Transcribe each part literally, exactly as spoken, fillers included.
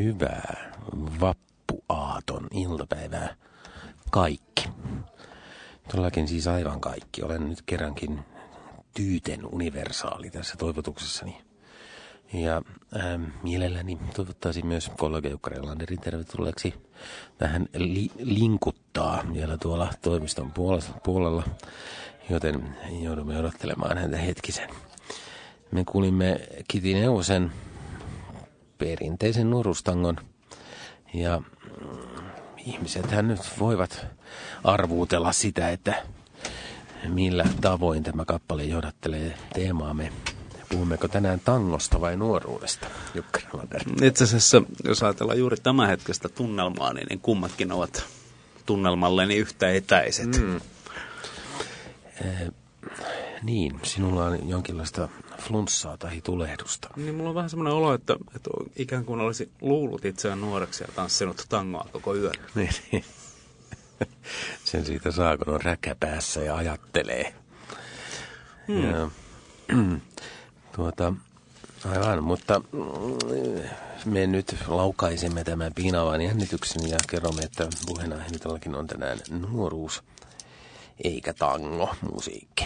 Hyvää vappuaaton iltapäivää kaikki. Todellakin siis aivan kaikki. Olen nyt kerrankin tyyten universaali tässä toivotuksessani. Ja ähm, mielelläni toivottaisin myös kollega Jukka Relanderin tervetulleeksi tähän li- linkuttaa vielä tuolla toimiston puolella, joten joudumme odottelemaan häntä hetkisen. Me kuulimme Kiti Neuvosen perinteisen nuoruustangon ja mm, ihmisethän nyt voivat arvuutella sitä, että millä tavoin tämä kappale johdattelee teemaamme. Puhummeko tänään tangosta vai nuoruudesta, Jukka Relander? Itse asiassa, jos ajatellaan juuri tämänhetkistä tunnelmaa, niin, niin kummatkin ovat tunnelmalleni yhtä etäiset. Mm. Eh, niin, sinulla on jonkinlaista flunssaa tai tulehdusta. Niin mulla on vähän semmoinen olo, että, että ikään kuin olisi luullut itseään nuoreksi ja tanssinut tangoa koko yön. Niin, sen siitä saa, kun on räkä päässä ja ajattelee. Mm. Ja, tuota, aivan, mutta me nyt laukaisemme tämän piinaavan jännityksen ja kerromme, että puheenaiheeni todellakin on tänään nuoruus eikä tango musiikki.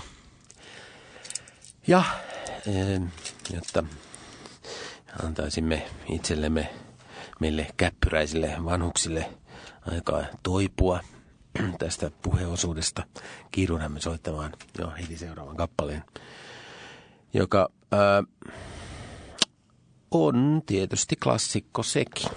Ja jotta antaisimme itsellemme, meille käppyräisille vanhuksille aikaa toipua tästä puheosuudesta, kiiruhdamme soittamaan jo heti seuraavan kappaleen, joka ää, on tietysti klassikko sekin.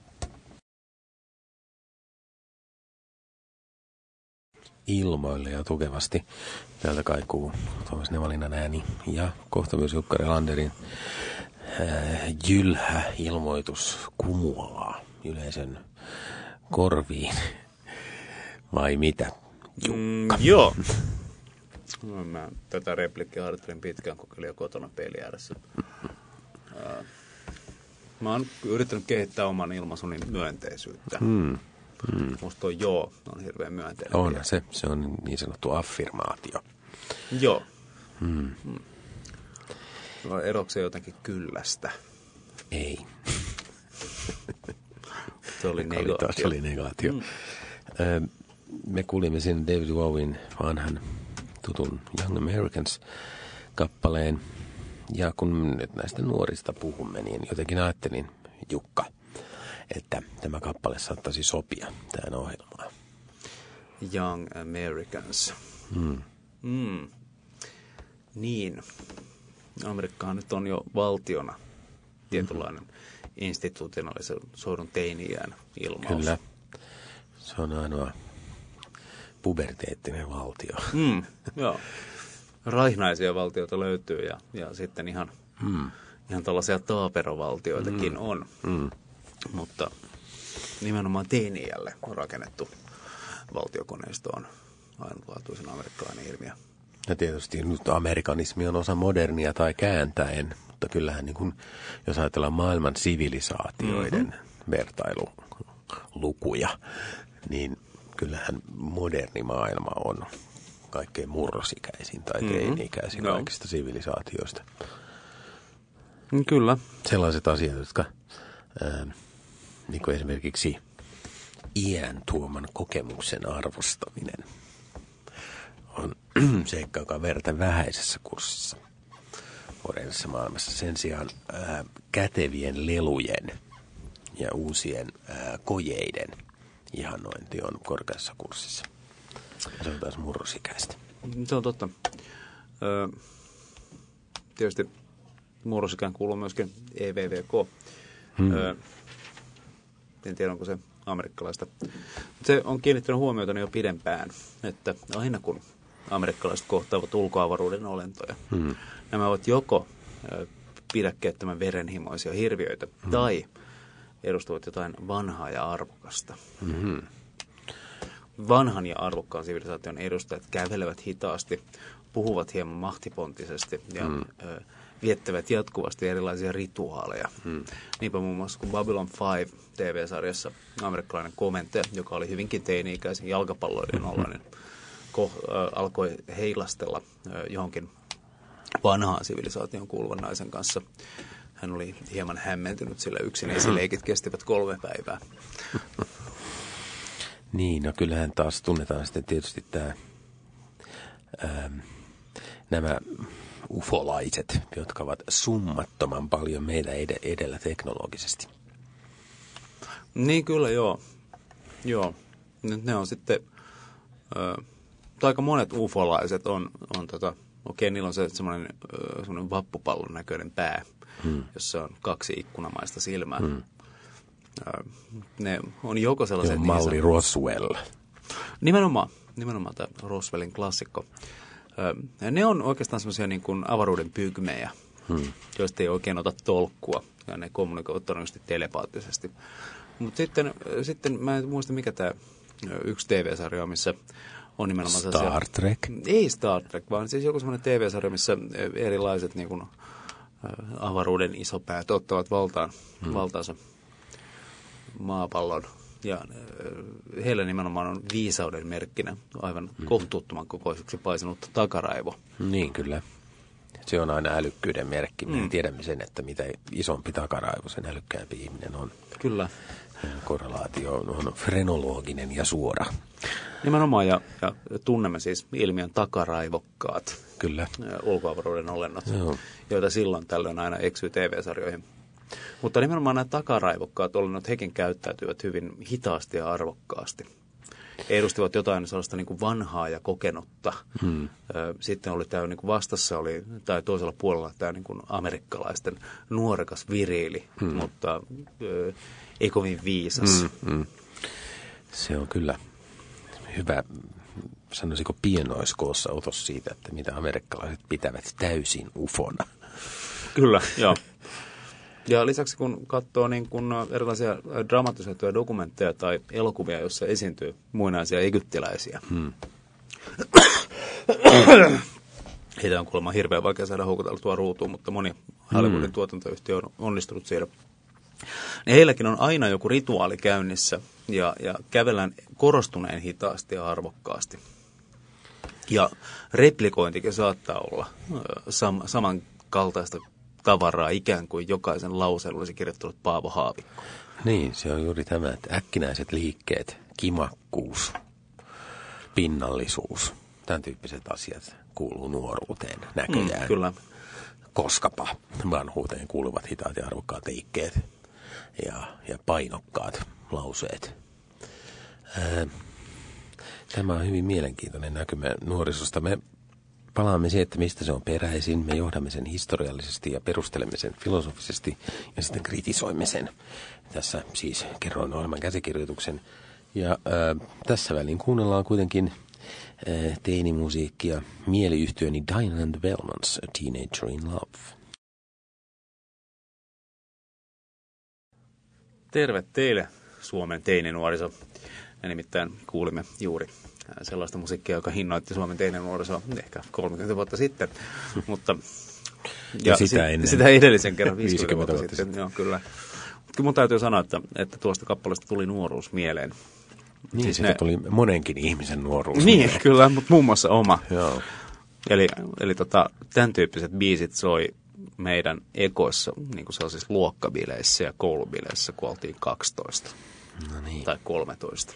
Ilmoille ja tukevasti. Täältä kaikuu Tuomas Nevalinnan ääni ja kohta myös Jukka Relanderin ää, jylhä ilmoitus kumuaa yleisön korviin. Vai mitä, Jukka? Mm, joo. No, mä tätä replikkiä harjoittelin pitkään, kokeilin jo kotona peli ääressä. Uh, mä oon yrittänyt kehittää oman ilmaisuni myönteisyyttä. Hmm. Hmm. Musta on joo on hirveän myönteinen. On se, se on niin sanottu affirmaatio. Joo. Hmm. Hmm. Eroiko se jotenkin kyllästä? Ei. Se oli negaatio. Se oli negaatio. Hmm. Ö, me kuulimme sen David Bowien vanhan tutun Young Americans-kappaleen. Ja kun nyt näistä nuorista puhumme, niin jotenkin ajattelin, Jukka, että tämä kappale saattaisi sopia tähän ohjelmaan. Young Americans. Hmm. Mm. Niin. Amerikkahan nyt on jo valtiona tietynlainen mm-hmm. institutionalisoidun teini-iän ilmaus. Kyllä. Se on ainoa puberteettinen valtio. Mm, joo. Raihnaisia valtioita löytyy ja, ja sitten ihan, mm. ihan tällaisia taaperovaltioitakin mm. on. Mm. Mutta nimenomaan teini-iälle on rakennettu valtiokoneisto on ainutlaatuisen amerikkalainen ilmiö. Ja tietysti nyt amerikanismi on osa modernia tai kääntäen, mutta kyllähän niin kuin, jos ajatellaan maailman sivilisaatioiden mm-hmm. vertailulukuja, niin kyllähän moderni maailma on kaikkein murrosikäisin tai mm-hmm. teini-ikäisin no. kaikista sivilisaatioista. Kyllä. Sellaiset asiat, jotka ää, niin kuin esimerkiksi iän tuoman kokemuksen arvostaminen on seikka, joka on verta vähäisessä kurssissa modernisessa maailmassa. Sen sijaan ää, kätevien lelujen ja uusien ää, kojeiden ihannointi on korkeassa kurssissa. Se on taas murrosikäistä. Se on totta. Ö, tietysti murrosikään kuuluu myöskin E V V K. Hmm. Ö, en tiedä, onko se amerikkalaista. Se on kiinnittänyt huomiota jo pidempään, että aina kun amerikkalaiset kohtaavat ulkoavaruuden olentoja, hmm. nämä ovat joko ö, pidäkkeettömän verenhimoisia hirviöitä hmm. tai edustavat jotain vanhaa ja arvokasta. Hmm. Vanhan ja arvokkaan sivilisaation edustajat kävelevät hitaasti, puhuvat hieman mahtipontisesti ja hmm. ö, viettävät jatkuvasti erilaisia rituaaleja. Hmm. Niinpä muun muassa kun Babylon viisi T V-sarjassa amerikkalainen komentaja, joka oli hyvinkin teini-ikäisen jalkapalloilijan ollainen, ko- äh, alkoi heilastella äh, johonkin vanhaan sivilisaation kuuluvan naisen kanssa. hän oli hieman hämmentynyt, sillä yksin esileikit kestivät kolme päivää. Niin, no kyllähän taas tunnetaan sitten tietysti tämä, ää, nämä ufolaiset, jotka ovat summattoman paljon meitä ed- edellä teknologisesti. Niin kyllä, joo. Joo. Nyt ne on sitten, ö, aika monet ufolaiset on, on tota, okei, niillä on se semmoinen, semmoinen vappupallon näköinen pää, hmm. jossa on kaksi ikkunamaista silmää. Hmm. Ö, ne on joko sellaiset... Joo, malli niin Roswell. Nimenomaan, nimenomaan tämä Roswellin klassikko. Ö, ne on oikeastaan semmoisia niin kuin avaruuden pygmejä, hmm. joista ei oikein ota tolkkua, ja ne kommunikoivat todennäköisesti telepaattisesti. Mutta sitten, sitten, mä en muista mikä tämä yksi T V-sarja on, missä on nimenomaan Star sellaisia... Trek? Ei Star Trek, vaan siis joku semmoinen T V-sarja, missä erilaiset niin kuin, avaruuden isopäät ottavat valtaan, hmm. valtaansa maapallon. Ja heillä nimenomaan on viisauden merkkinä aivan hmm. kohtuuttoman kokoiseksi paisunut takaraivo. Niin, kyllä. Se on aina älykkyyden merkki. Me mm. tiedämme sen, että mitä isompi takaraivo, sen älykkäämpi ihminen on. Kyllä. Korrelaatio on frenologinen ja suora. Nimenomaan, ja, ja tunnemme siis ilmiön takaraivokkaat. Kyllä. Ulkoavaruuden olennot, Joo. joita silloin tällöin aina eksyy T V-sarjoihin. Mutta nimenomaan nämä takaraivokkaat olennot, hekin käyttäytyvät hyvin hitaasti ja arvokkaasti. Edustivat jotain sellaista niin kuin vanhaa ja kokenutta. Hmm. Sitten oli tämä niin kuin vastassa, oli, tai toisella puolella tämä niin kuin amerikkalaisten nuorekas viriili, hmm. mutta ö, ei kovin viisas. Hmm, hmm. Se on kyllä hyvä, sanoisiko pienoiskoossa otos siitä, että mitä amerikkalaiset pitävät täysin ufona. Kyllä, joo. Ja lisäksi kun katsoo niin kun erilaisia dramatisoituja dokumentteja tai elokuvia, joissa esiintyy muinaisia egyptiläisiä. Hmm. Heitä on kuulemma hirveän vaikea saada houkuteltua ruutuun, mutta moni Hollywoodin hmm. tuotantoyhtiö on onnistunut siellä. Ja heilläkin on aina joku rituaali käynnissä ja, ja kävellään korostuneen hitaasti ja arvokkaasti. Ja replikointikin saattaa olla sam- samankaltaista tavaraa, ikään kuin jokaisen lauseen olisi kirjoittanut Paavo Haavikko. Niin, se on juuri tämä, että äkkinäiset liikkeet, kimakkuus, pinnallisuus, tämän tyyppiset asiat kuuluu nuoruuteen näköjään. Mm, kyllä. Koskapa vanhuuteen kuuluvat hitaat ja arvokkaat liikkeet ja, ja painokkaat lauseet. Ää, tämä on hyvin mielenkiintoinen näkymä nuorisosta. Me palaamme siihen, että mistä se on peräisin. Me johdamme sen historiallisesti ja perustelemme sen filosofisesti ja sitten kritisoimme sen. Tässä siis kerroin ohjelman käsikirjoituksen. Ja äh, tässä väliin kuunnellaan kuitenkin äh, teinimusiikkia mieliyhtyöni Diana and the Bellmans, A Teenager in Love. Terve teille, Suomen teininuoriso. Ja nimittäin kuulimme juuri sellaista musiikkia, joka hinnoitti Suomen teininuorisoa ehkä kolmekymmentä vuotta sitten, mutta ja, ja sitä, ennen. sitä edellisen kerran viisikymmentä, viisikymmentä vuotta, vuotta sitten. sitten. Joo, kyllä. Mutta mun täytyy sanoa, että, että tuosta kappaleesta tuli nuoruus mieleen. Niin, siis sitä ne... tuli monenkin ihmisen nuoruus Niin, mieleen. Kyllä, mutta muun muassa oma. Joo. Eli, eli tota, tämän tyyppiset biisit soi meidän ekoissa niin kuin sellaisissa luokkabileissä ja koulubileissä, kun oltiin kaksitoista no niin. tai kolmetoista.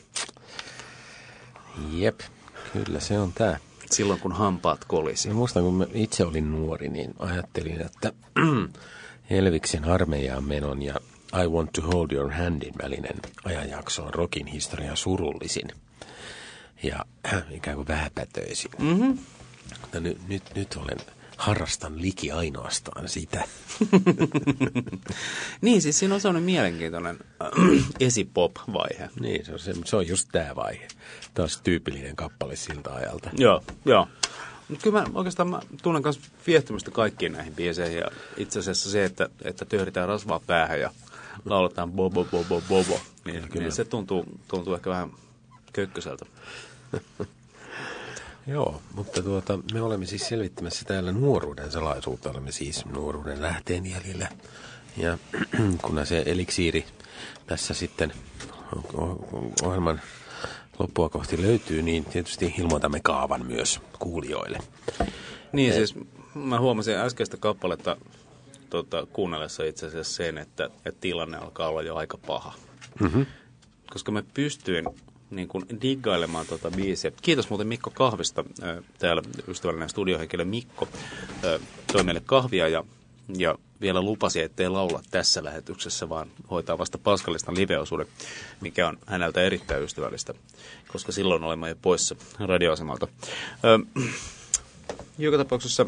Jep, kyllä se on tämä. Silloin kun hampaat kolisi. Mä muistan, kun mä itse olin nuori, niin ajattelin, että Elviksen armeijaan menon ja I Want to Hold Your Handin välinen ajanjakso on rockin historian surullisin ja ikään kuin vähäpätöisin. Mm-hmm. Mutta nyt, nyt, nyt olen, harrastan liki ainoastaan sitä. Niin, siis siinä on sellainen mielenkiintoinen esipop-vaihe. Niin, se on, se, se on just tämä vaihe. Taas tyypillinen kappale siltä ajalta. Joo, joo. Mutta kyllä mä oikeastaan mä tunnen myös viehtymystä kaikkiin näihin biiseihin. Ja itse asiassa se, että, että työritään rasvaa päähän ja lauletaan bobo, bobo, bobo, niin, niin se tuntuu, tuntuu ehkä vähän kökköseltä. Joo, mutta tuota, me olemme siis selvittämässä täällä nuoruuden salaisuutta. Olemme siis nuoruuden lähteen jäljellä. Ja kun se eliksiiri tässä sitten ohjelman loppua kohti löytyy, niin tietysti ilmoitamme kaavan myös kuulijoille. Niin, siis mä huomasin äskeistä kappaletta tota, kuunnellessa itse asiassa sen, että, että tilanne alkaa olla jo aika paha. Mm-hmm. Koska mä pystyin niin kuin diggailemaan tuota biisiä. Kiitos muuten Mikko kahvista. Täällä ystävällinen studiohenkilö Mikko toi meille kahvia ja, ja vielä lupasi, ettei laula tässä lähetyksessä, vaan hoitaa vasta Paskalistan live-osuuden, mikä on häneltä erittäin ystävällistä, koska silloin olemme jo poissa radioasemalta. Joka tapauksessa,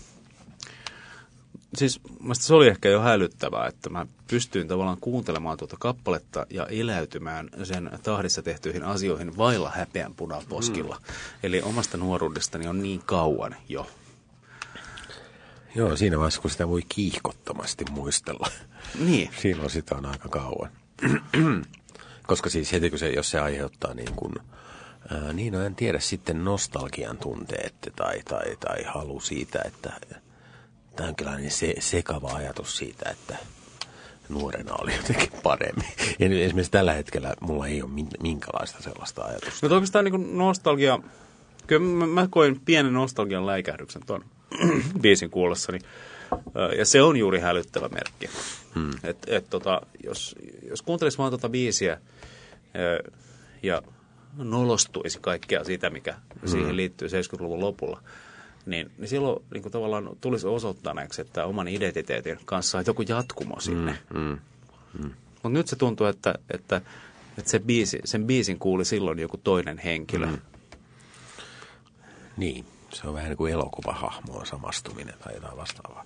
siis mielestäni se oli ehkä jo hälyttävää, että mä pystyin tavallaan kuuntelemaan tuota kappaletta ja eläytymään sen tahdissa tehtyihin asioihin vailla häpeän punaposkilla. Mm. Eli omasta nuoruudestani on niin kauan jo. Joo, siinä vaiheessa, kun sitä voi kiihkottomasti muistella. Niin. Silloin sitä on aika kauan. Koska siis heti kun se, jos se aiheuttaa niin kuin, ää, niin no en tiedä sitten nostalgian tunteet tai, tai, tai halu siitä, että tämä on kyllä niin se, sekava ajatus siitä, että nuorena oli jotenkin paremmin. Ja nyt esimerkiksi tällä hetkellä mulla ei ole minkälaista sellaista ajatusta. No oikeastaan niin kuin nostalgia, kyllä mä, mä koin pienen nostalgian läikähdyksen tuon biisin kuullessani. Ja se on juuri hälyttävä merkki. Hmm. Että et, tota, jos, jos kuuntelisi vaan tuota biisiä ja nolostuisi kaikkea sitä, mikä hmm. siihen liittyy seitsemänkymmentäluvun lopulla, niin, niin silloin niin kuin tavallaan tulisi osoittaneeksi, että oman identiteetin kanssa on joku jatkumo sinne. Hmm. Hmm. Mutta nyt se tuntuu, että, että, että se biisi, sen biisin kuuli silloin joku toinen henkilö. Hmm. Niin. Se on vähän niin kuin elokuvahahmoon samastuminen tai jotain vastaavaa.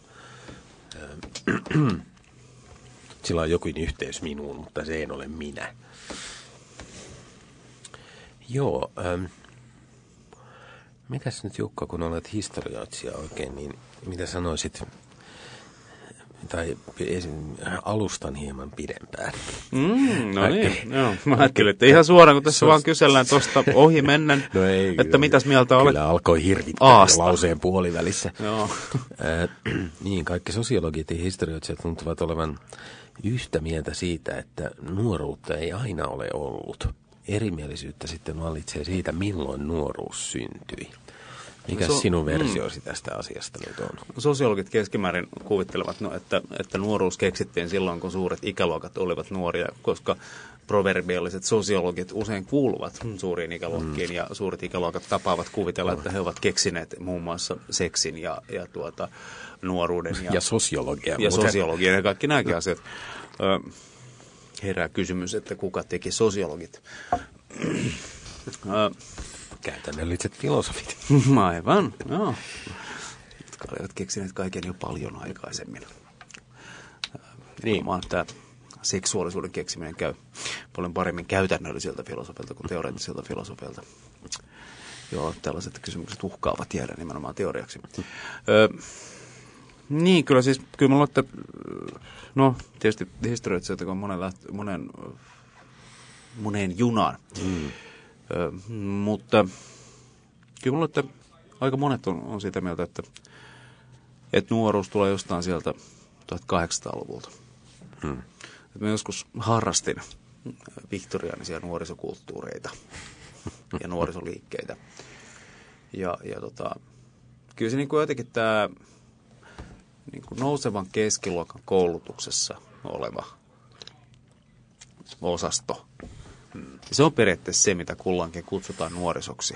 Sillä on jokin yhteys minuun, mutta se ei ole minä. Joo. Ähm, mitäs nyt Jukka, kun olet historioitsija oikein, niin mitä sanoisit, tai alustan hieman pidempään. Mm, no niin, joo. Mä ajattelin, että ihan suoraan, kun tässä vaan kysellään tuosta ohi mennen, no ei, että kyllä, mitäs mieltä olet. Kyllä alkoi hirvittää lauseen puolivälissä. Joo. Äh, niin, kaikki sosiologit ja historioitsijat tuntuvat olevan yhtä mieltä siitä, että nuoruutta ei aina ole ollut. Erimielisyyttä sitten vallitsee siitä, milloin nuoruus syntyi. Mikä so, sinun versiosi mm. tästä asiasta nyt on? Sosiologit keskimäärin kuvittelevat, no, että, että nuoruus keksittiin silloin, kun suuret ikäluokat olivat nuoria, koska proverbiaaliset sosiologit usein kuuluvat suuriin ikäluokkiin, mm. ja suuret ikäluokat tapaavat kuvitella, että he ovat keksineet muun muassa seksin ja, ja tuota, nuoruuden. Ja, ja sosiologian. Ja sosiologian ja kaikki nämäkin asiat. Ö, herää kysymys, että kuka teki sosiologit. Ö, Käytännölliset filosofit. Aivan, joo. Jotka olivat keksineet kaiken jo paljon aikaisemmin. Niin. Tämä seksuaalisuuden keksiminen käy paljon paremmin käytännöllisiltä filosofilta kuin teoreettisilta filosofilta. Joo, tällaiset kysymykset uhkaavat jäädä nimenomaan teoriaksi. Ö, niin, kyllä siis, kyllä mä luulen, että, no tietysti historioitsijat, joka on monen, läht- monen, moneen junaan. Mm. Ö, mutta kyllä mulla, että aika monet on, on sitä mieltä, että, että nuoruus tulee jostain sieltä tuhatkahdeksansataaluvulta. Hmm. Mä joskus harrastin viktoriaanisia nuorisokulttuureita ja nuorisoliikkeitä. Ja, ja tota, kyllä se niin kuin jotenkin tämä niin kuin nousevan keskiluokan koulutuksessa oleva osasto. Se on periaatteessa se, mitä kullankin kutsutaan nuorisoksi.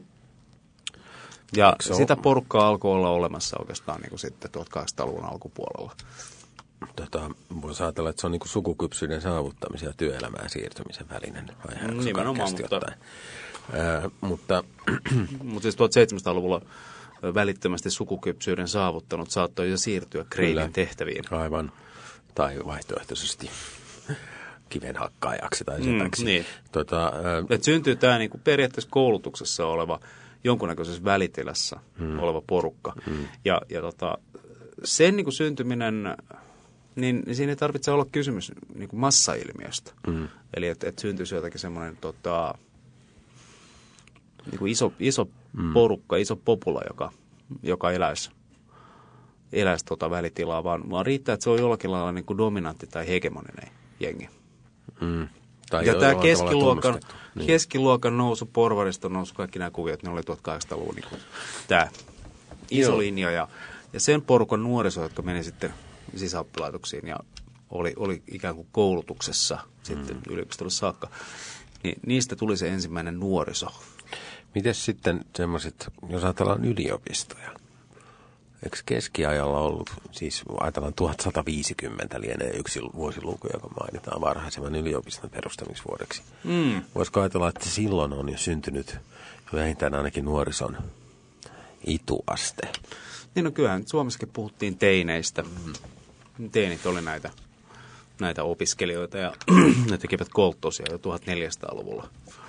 Ja se sitä on... porukkaa alkoi olla olemassa oikeastaan niin kuin sitten tuhatkahdeksansataaluvun alkupuolella. Tota, voisi ajatella, että se on niin kuin sukukypsyyden saavuttamisen ja työelämään siirtymisen välinen vaihe. Nimenomaan, mutta... Äh, mutta... mutta siis tuhatseitsemänsataaluvulla välittömästi sukukypsyyden saavuttanut saattoi jo siirtyä kreidin tehtäviin. Aivan. Tai vaihtoehtoisesti kivenhakkaajaksi tai sepäksi. Mm, niin. tota, äh... Et syntyy tämä niinku periaatteessa koulutuksessa oleva, jonkunnäköisessä välitilassa hmm. oleva porukka. Hmm. Ja, ja tota, sen niinku syntyminen, niin, niin siinä ei tarvitse olla kysymys niinku massailmiöstä. Hmm. Eli että et syntyisi jotakin semmoinen tota, niinku iso, iso hmm. porukka, iso popula, joka, joka eläisi, eläisi tota välitilaa, vaan, vaan riittää, että se on jollakin lailla niinku dominantti tai hegemoninen jengi. Mm. Ja tämä keskiluokan, niin. keskiluokan nousu, porvariston nousu, kaikki nämä kuviot, ne oli tuhatkahdeksansataaluvun niin tämä iso Joo. linja. Ja, ja sen porukan nuoriso, jotka meni sitten sisäoppilaitoksiin ja oli, oli ikään kuin koulutuksessa sitten mm. yliopistolle saakka, niin niistä tuli se ensimmäinen nuoriso. Mites sitten semmoiset, jos ajatellaan yliopistoja? Eikö keskiajalla ollut, siis ajatellaan tuhatsataviisikymmentä lienee yksi vuosiluku, joka mainitaan varhaisemman yliopiston perustamisvuodeksi. Mm. Voisiko ajatella, että silloin on jo syntynyt vähintään ainakin nuorison ituaste? Niin no kyllähän Suomessakin puhuttiin teineistä. Mm. Teinit oli näitä, näitä opiskelijoita ja ne tekivät kolttosia jo tuhatneljäsataaluvulla.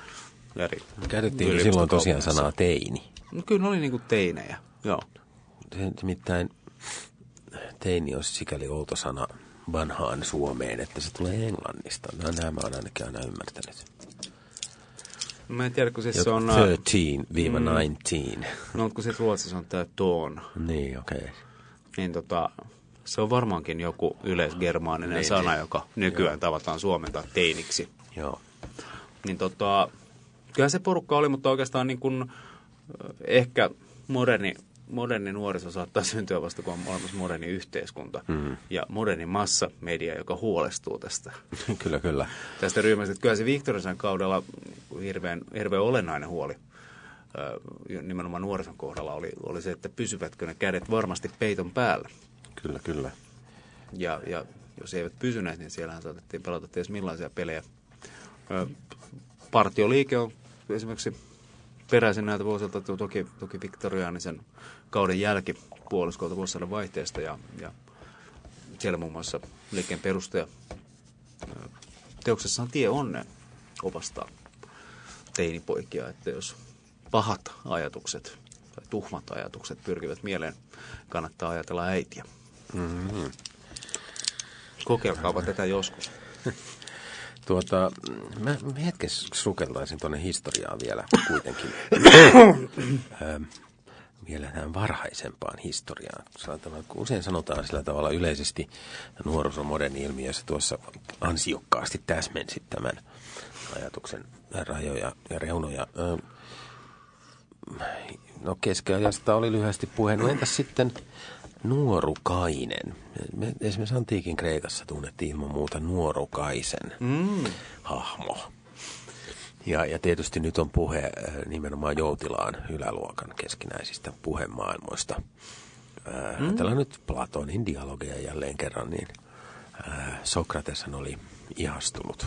Käytettiin silloin tosiaan sanaa teini? No kyllä ne oli niin kuin teinejä, joo. Nimittäin teini on sikäli outo sana vanhaan Suomeen, että se tulee englannista. No, nämä mä oon ainakin aina ymmärtänyt. Mä en tiedä, kun siis se on... kolmetoista–yhdeksäntoista. No, kun sitten ruotsissa on tää ton. Niin, okei. Okay. Niin tota, se on varmaankin joku yleisgermaaninen niin, sana, joka nykyään joo. tavataan suomentaa teiniksi. Joo. Niin tota, kyllä se porukka oli, mutta oikeastaan niin kuin ehkä moderni... Moderni nuoriso saattaa syntyä vasta, kun on olemassa moderni yhteiskunta mm. ja moderni massamedia, joka huolestuu tästä. Kyllä, kyllä. Tästä ryhmästä. Kyllä se Viktorisen kaudella hirveän, hirveän olennainen huoli nimenomaan nuorison kohdalla oli, oli se, että pysyvätkö ne kädet varmasti peiton päällä. Kyllä, kyllä. Ja, ja jos eivät pysyneet, niin siellähän saatettiin pelata ties millaisia pelejä. Partioliike on esimerkiksi... peräisin näitä vuosilta toki, toki viktoriaanisen kauden jälkipuoliskolta vuosisadan vaihteesta ja, ja siellä muun muassa liikkeen perustaja teoksessaan Tie onneen opastaa teinipoikia, että jos pahat ajatukset tai tuhmat ajatukset pyrkivät mieleen, kannattaa ajatella äitiä. Mm-hmm. Kokeilkaapa tätä joskus. Tuota, mä hetkessä sukeltaisin tuonne historiaan vielä kuitenkin. ähm, vielä tähän varhaisempaan historiaan. Sanotaan, usein sanotaan sillä tavalla yleisesti nuorison moderni ilmiössä tuossa ansiokkaasti täsmensit tämän ajatuksen rajoja ja reunoja. Ähm, no keskiajasta oli lyhyesti puhe. No entäs sitten nuorukainen? Me, esimerkiksi antiikin Kreikassa tunnettiin ilman muuta nuorukaisen mm. hahmo. Ja, ja tietysti nyt on puhe nimenomaan Joutilaan yläluokan keskinäisistä puhemaailmoista. Mm. Ajatellaan nyt Platonin dialogeja jälleen kerran, niin ää, Sokrateshan oli ihastunut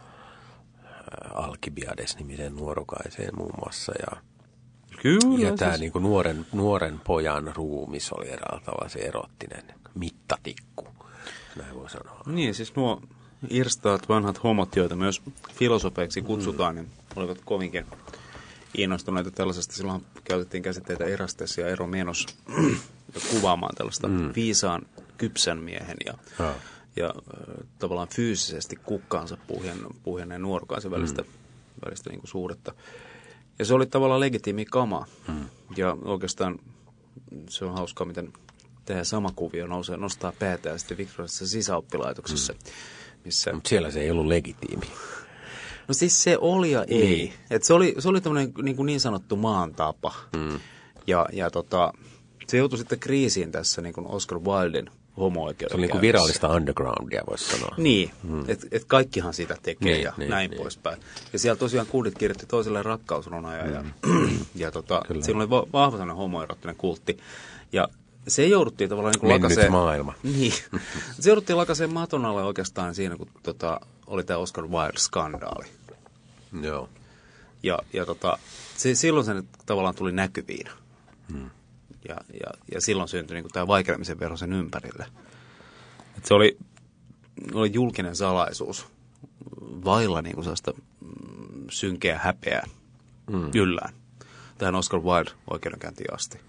Alkibiades-nimisen nuorukaiseen muun muassa ja Kyllä, ja tämä siis... niin nuoren, nuoren pojan ruumis oli eräällä tavalla se erottinen mittatikku, näin voi sanoa. Niin, siis nuo irstaat vanhat homot, joita myös filosofeiksi kutsutaan, mm. niin olivat kovinkin innostuneita tällaisesta. Silloin käytettiin käsitteitä erastes ja eromenos kuvaamaan tällaista mm. viisaan kypsän miehen ja, ah. ja äh, tavallaan fyysisesti kukkaansa puhjenneen nuorukaisen välistä, mm. välistä niin kuin suhdetta. Ja se oli tavallaan legitiimi kama. Hmm. Ja oikeastaan se on hauskaa, miten tämä sama kuvio nousee, nostaa päätään sitten viktorianisessa sisäoppilaitoksessa. Hmm. Missä... Mutta siellä se ei ollut legitiimi. No siis se oli ja ei. Niin. Et se oli, se oli tämmöinen niin, niin sanottu maantapa. Hmm. Ja, ja tota, se joutui sitten kriisiin tässä niin kuin Oscar Wilden homo-oikeuden. Se on niin kuin virallista undergroundia, voisi sanoa. Niin, hmm. että et kaikkihan sitä tekee niin, ja niin, näin niin. poispäin. Ja siellä tosiaan kundit kirjoitti toiselle rakkausrunoja hmm. ja, ja tota, siinä oli vahva sellainen homoerottinen kultti. Ja se jouduttiin tavallaan niin kuin lakaseen... maailma. Niin, se jouduttiin lakaseen maton alle oikeastaan siinä, kun tota, oli tämä Oscar Wilde-skandaali. Joo. Ja, ja tota, se, silloin se tavallaan tuli näkyviin. Hmm. Ja, ja, ja silloin syntyi niin tämä vaikenemisen verho sen ympärille. Et se oli, oli julkinen salaisuus vailla niin kuin sellaista mm, synkeä häpeää mm. yllään. Tähän Oscar Wilde oikeudenkäyntiin asti.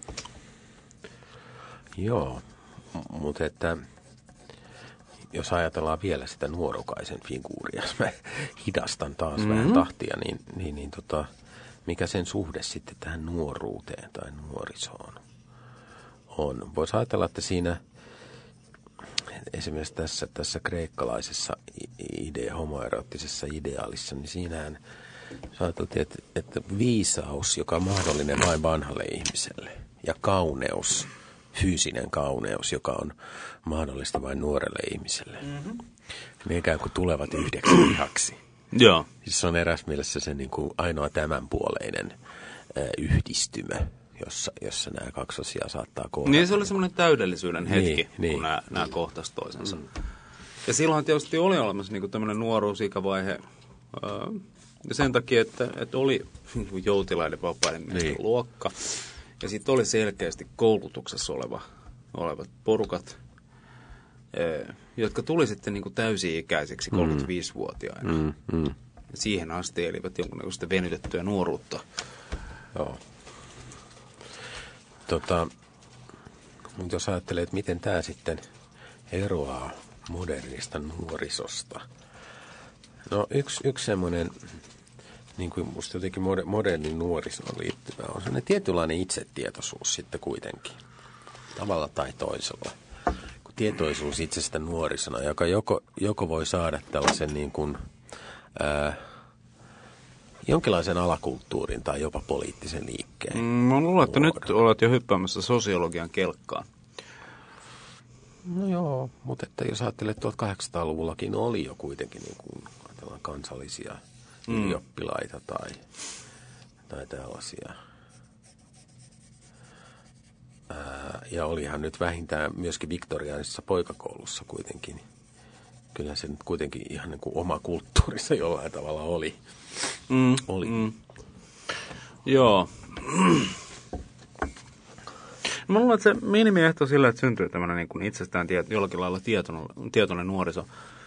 Joo, mutta että jos ajatellaan vielä sitä nuorukaisen figuuria, jos mä hidastan taas mm-hmm. vähän tahtia, niin, niin, niin tota, mikä sen suhde sitten tähän nuoruuteen tai nuorisoon on? Voisi ajatella, että siinä esimerkiksi tässä, tässä kreikkalaisessa ide, homoerottisessa ideaalissa, niin siinähän ajateltiin, että, että viisaus, joka on mahdollinen vain vanhalle ihmiselle, ja kauneus fyysinen kauneus, joka on mahdollista vain nuorelle ihmiselle. Mm-hmm. Ne ikään kuin tulevat yhdeksi lihaksi. Joo. Siis se on eräs mielessä se niin kuin ainoa tämänpuoleinen äh, yhdistymä, jossa, jossa nämä kaksi asiaa saattaa kohdata. Niin se oli semmoinen täydellisyyden hetki, niin, kun niin. nämä, nämä kohtasivat toisensa. Mm. Ja silloin tietysti oli olemassa niin kuin tämmöinen nuoruusikävaihe. Öö, ja sen takia, että, että oli joutilaiden vapaiden miesten niin. luokka. Ja sitten oli selkeästi koulutuksessa oleva, olevat porukat, öö, jotka tuli sitten niin kuin täysi-ikäisiksi kolmekymmentäviisivuotiaina. Mm, mm. Siihen asti elivät jonkunnäköistä venytettyä nuoruutta. Joo. Tota, mutta jos ajattelee, että miten tämä sitten eroaa modernista nuorisosta. No yksi, yksi semmoinen, niin kuin musta jotenkin modernin nuorisoon liittyvä, on semmoinen tietynlainen itsetietoisuus sitten kuitenkin. Tavalla tai toisella. Kun tietoisuus itsestä nuorisona, joka joko, joko voi saada tällaisen niin kuin, ää, jonkinlaisen alakulttuurin tai jopa poliittisen liikkeen. Mm, mä luulen, että nyt olet jo hyppäämässä sosiologian kelkkaan. No joo, mutta että jos ajattelee, että tuhatkahdeksansataaluvullakin oli jo kuitenkin niin kuin, ajatellaan kansallisia mm. ylioppilaita tai, tai tällaisia. Ää, ja olihan nyt vähintään myöskin viktoriaanisessa poikakoulussa kuitenkin. Kyllä se nyt kuitenkin ihan niin kuin oma kulttuurissa jollain tavalla oli. Mm, oli. Mm. Joo. Mä luulen, että se minimiehto sillä, että syntyy tämmöinen niin kuin itsestään tiet, jollakin lailla tietoinen, tietoinen nuoriso.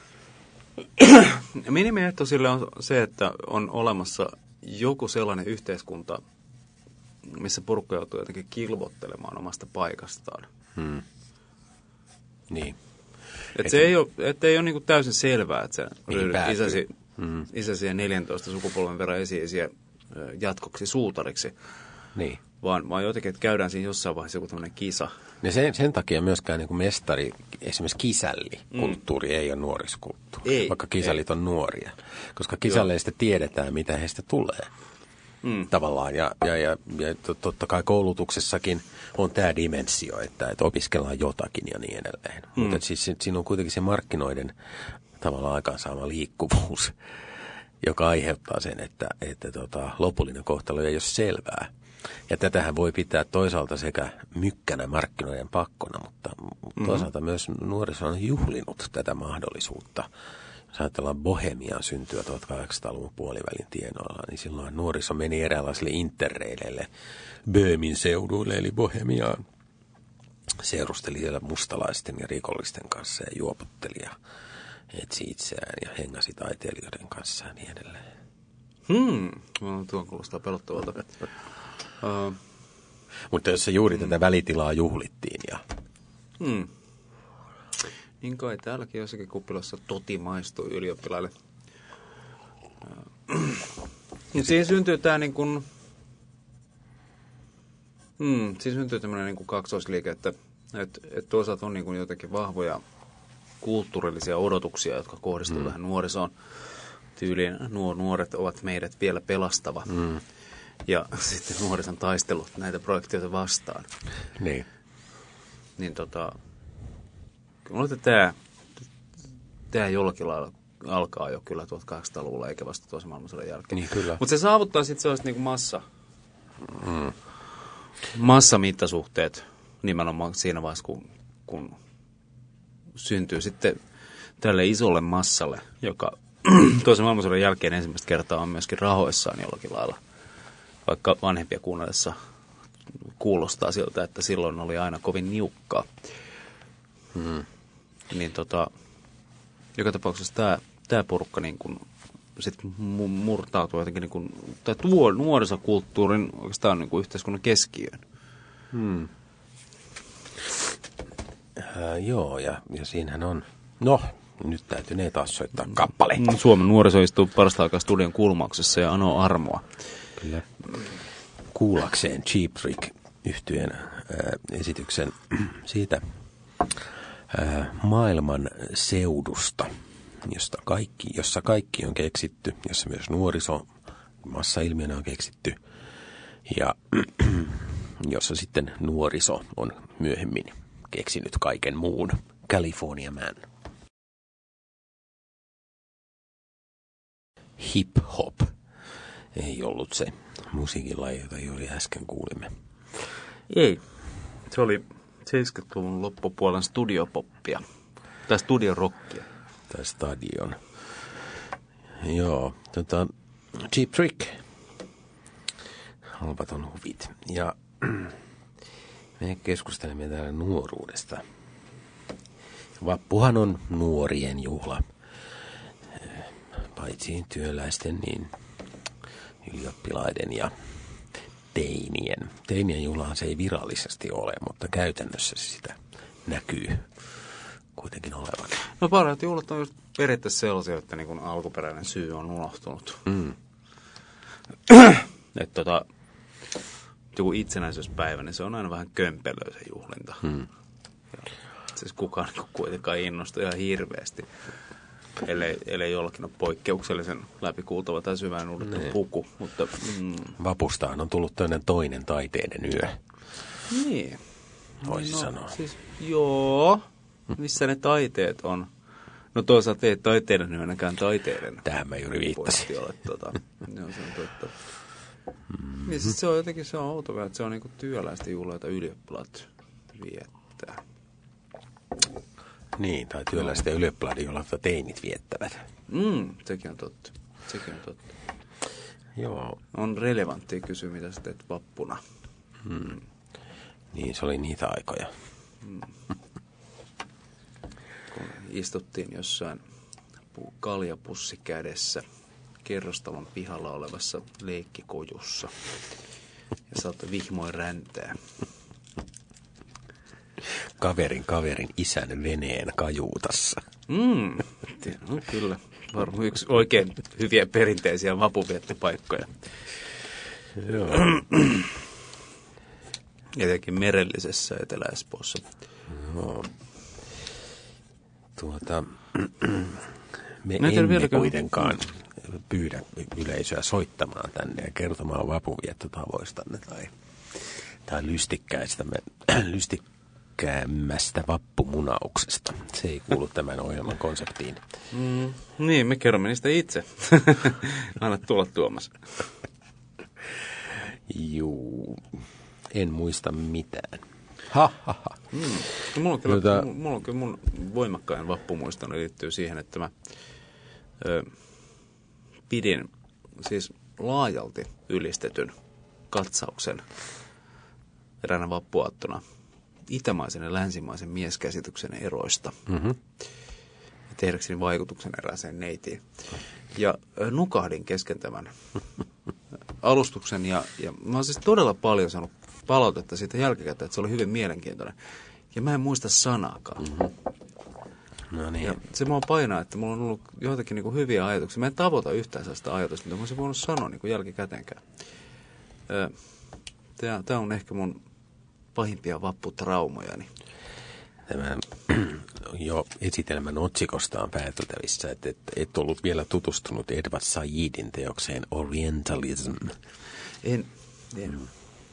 Minimiehto sillä on se, että on olemassa joku sellainen yhteiskunta, missä porukka joutuu jotenkin kilvottelemaan omasta paikastaan. Hmm. Niin. Että se ei ole, et ei ole niin kuin täysin selvää, että sä ryhdyt isäsi, hmm. isäsi ja neljäntoista sukupolven verran esi-isiä jatkoksi suutariksi. Niin. Vaan, vaan jotenkin, että käydään siinä jossain vaiheessa joku tämmöinen kisa. Ja sen, sen takia myöskään niin kuin mestari, esimerkiksi kisällikulttuuri mm. ei ole nuorisokulttuuri, ei, vaikka kisällit ei. on nuoria. Koska kisälleistä tiedetään, mitä heistä tulee mm. tavallaan. Ja, ja, ja, ja totta kai koulutuksessakin on tämä dimensio, että, että opiskellaan jotakin ja niin edelleen. Mm. Mutta siis siinä on kuitenkin se markkinoiden tavallaan aikaansaama liikkuvuus, joka aiheuttaa sen, että, että tota, lopullinen kohtalo ei ole selvää. Ja tätähän voi pitää toisaalta sekä mykkänä markkinoiden pakkona, mutta mm-hmm. toisaalta myös nuoriso on juhlinut tätä mahdollisuutta. Jos ajatellaan Bohemian syntyä tuhatkahdeksansataaluvun puolivälin tienoilla, niin silloin nuoriso meni eräänlaisille interreileille Böömin seuduille, eli Bohemiaan. Seurusteli siellä mustalaisten ja rikollisten kanssa ja juopotteli ja etsi itseään ja hengasi taiteilijoiden kanssa ja niin edelleen. Hmm, no, tuo kuulostaa pelottavalta. Uh, Mutta jos se juuri mm. tätä välitilaa juhlittiin ja... Hmm. Niin kai täälläkin jossakin kuppilassa toti maistuu ylioppilaille. Uh, ja siinä syntyy tämä niin kuin... Hmm, siinä syntyy tämmöinen niin kuin kaksoisliike, että, että, että toisaalta on niin kuin jotenkin vahvoja kulttuurillisia odotuksia, jotka kohdistuu mm. tähän nuorisoon. Tyyliin nuo nuoret ovat meidät vielä pelastava. Mm. Ja sitten nuorison taistelut näitä projekteja vastaan. Niin. Niin tota, kyllä että tämä, tämä jollakin lailla alkaa jo kyllä tuhatkahdeksansataaluvulla, eikä vasta toisen maailmansodan jälkeen. Niin kyllä. Mutta se saavuttaa sitten sellaista niin kuin massa, mm. massamittasuhteet nimenomaan siinä vaiheessa, kun, kun syntyy sitten tälle isolle massalle, joka toisen maailmansodan jälkeen ensimmäistä kertaa on myöskin rahoissaan jollakin lailla. Vaikka vanhempia kuunnellessa kuulostaa siltä, että silloin oli aina kovin niukkaa. Hmm. Niin tota, joka tapauksessa tämä, tämä porukka niin kuin sit murtautuu jotenkin, niin kuin, tai tuo nuorisokulttuurin oikeastaan niin kuin yhteiskunnan keskiöön. Hmm. Äh, joo, ja, ja siinähän on, no, nyt täytyy taas soittaa kappale. Suomen nuoriso istuu parasta aikaa studion kulmauksessa ja anoo armoa. Kyllä. Kuullakseen Cheap Trick -yhtyeen äh, esityksen siitä äh, maailman seudusta, josta kaikki, jossa kaikki on keksitty, jossa myös nuoriso massailmiönä on keksitty. Ja jossa sitten nuoriso on myöhemmin keksinyt kaiken muun. California Man. Hip-hop ei ollut se musiikin laji, jota juuri äsken kuulimme. Ei. Se oli seitsemänkymmentäluvun loppupuolen studiopoppia. Tai studiorockia. Tai stadion. Joo, tota, Cheap Trick. Halpaton huvit. Ja me keskustelemme täällä nuoruudesta. Vappuhan on nuorien juhla. Paitsi työläisten, niin ylioppilaiden ja teinien. Teinien juhlahan se ei virallisesti ole, mutta käytännössä se sitä näkyy kuitenkin olevan. No parhaat juhlat on just periaatteessa sellaisia, että niin kun alkuperäinen syy on unohtunut. Mm. Että tota, joku itsenäisyyspäivä, niin se on aina vähän kömpelöä se juhlinta. Mm. Siis kukaan niin kuitenkaan innostu ihan hirveästi, ellei, ellei jollakin ole poikkeuksellisen läpikuultava tai syvään uudettu puku. Mutta, mm. Vapustaan on tullut toinen toinen taiteiden yö. Niin. Voisi no, sanoa. Siis, joo. Missä ne taiteet on? No toisaalta ei taiteiden yönäkään taiteiden. Tähän mä juuri viittasin. Ole, tuota, joo, se on totta. Mm-hmm. Ja siis se on jotenkin se on outo, että se on niinku työläistä juhlaa, jota ylioppilaat viettää. Niin, tai työläistä ja ylioppilaat, joilla teinit viettävät. Mm, sekin on totta. Sekin on totta. Joo. On relevanttia kysyä, mitä sä teet vappuna. Hmm. Niin, se oli niitä aikoja. Hmm. Kun istuttiin jossain kaljapussi kädessä kerrostalon pihalla olevassa leikkikojussa ja saattoi vihmoin räntää. Kaverin kaverin isän veneen kajuutassa. Mm, no, kyllä. Varmaan yksi oikein hyviä perinteisiä vapuviettipaikkoja. Joo. Etenkin merellisessä Etelä-Espoossa. Joo. Tuota, me Näitä emme vieläkään kuitenkaan pyydä yleisöä soittamaan tänne ja kertomaan vapuviettotapoistanne tai, tai lystikkäistämme, lystikkäämmästä vappumunauksesta. Se ei kuulu tämän ohjelman konseptiin. Mm, niin, me kerromme niistä itse. Anna tulla Tuomas. Juu, en muista mitään. Ha, ha, ha. Mm. Mulla, on kyllä, Jota... mulla on kyllä mun voimakkain vappumuistoni liittyy siihen, että mä ö, pidin siis laajalti ylistetyn katsauksen eräänä vappuaattona itämaisen ja länsimaisen mieskäsityksen eroista. Mm-hmm. Tehdäkseni vaikutuksen erääseen neitiin. Ja ö, nukahdin kesken tämän alustuksen ja, ja mä oon siis todella paljon saanut palautetta siitä jälkikäteen, että se oli hyvin mielenkiintoinen. Ja mä en muista sanaakaan. Mm-hmm. No niin. Ja se mua painaa, että mulla on ollut joitakin niin kuin hyviä ajatuksia. Mä en tavoita yhtään sellaista ajatusta, mitä mä olisin voinut sanoa niin kuin jälkikäteenkään. Tämä on ehkä mun pahimpia vapputraumojani. Tämä jo esitelmän otsikosta on pääteltävissä, että et, et ollut vielä tutustunut Edward Saidin teokseen Orientalism. En, en. Mm.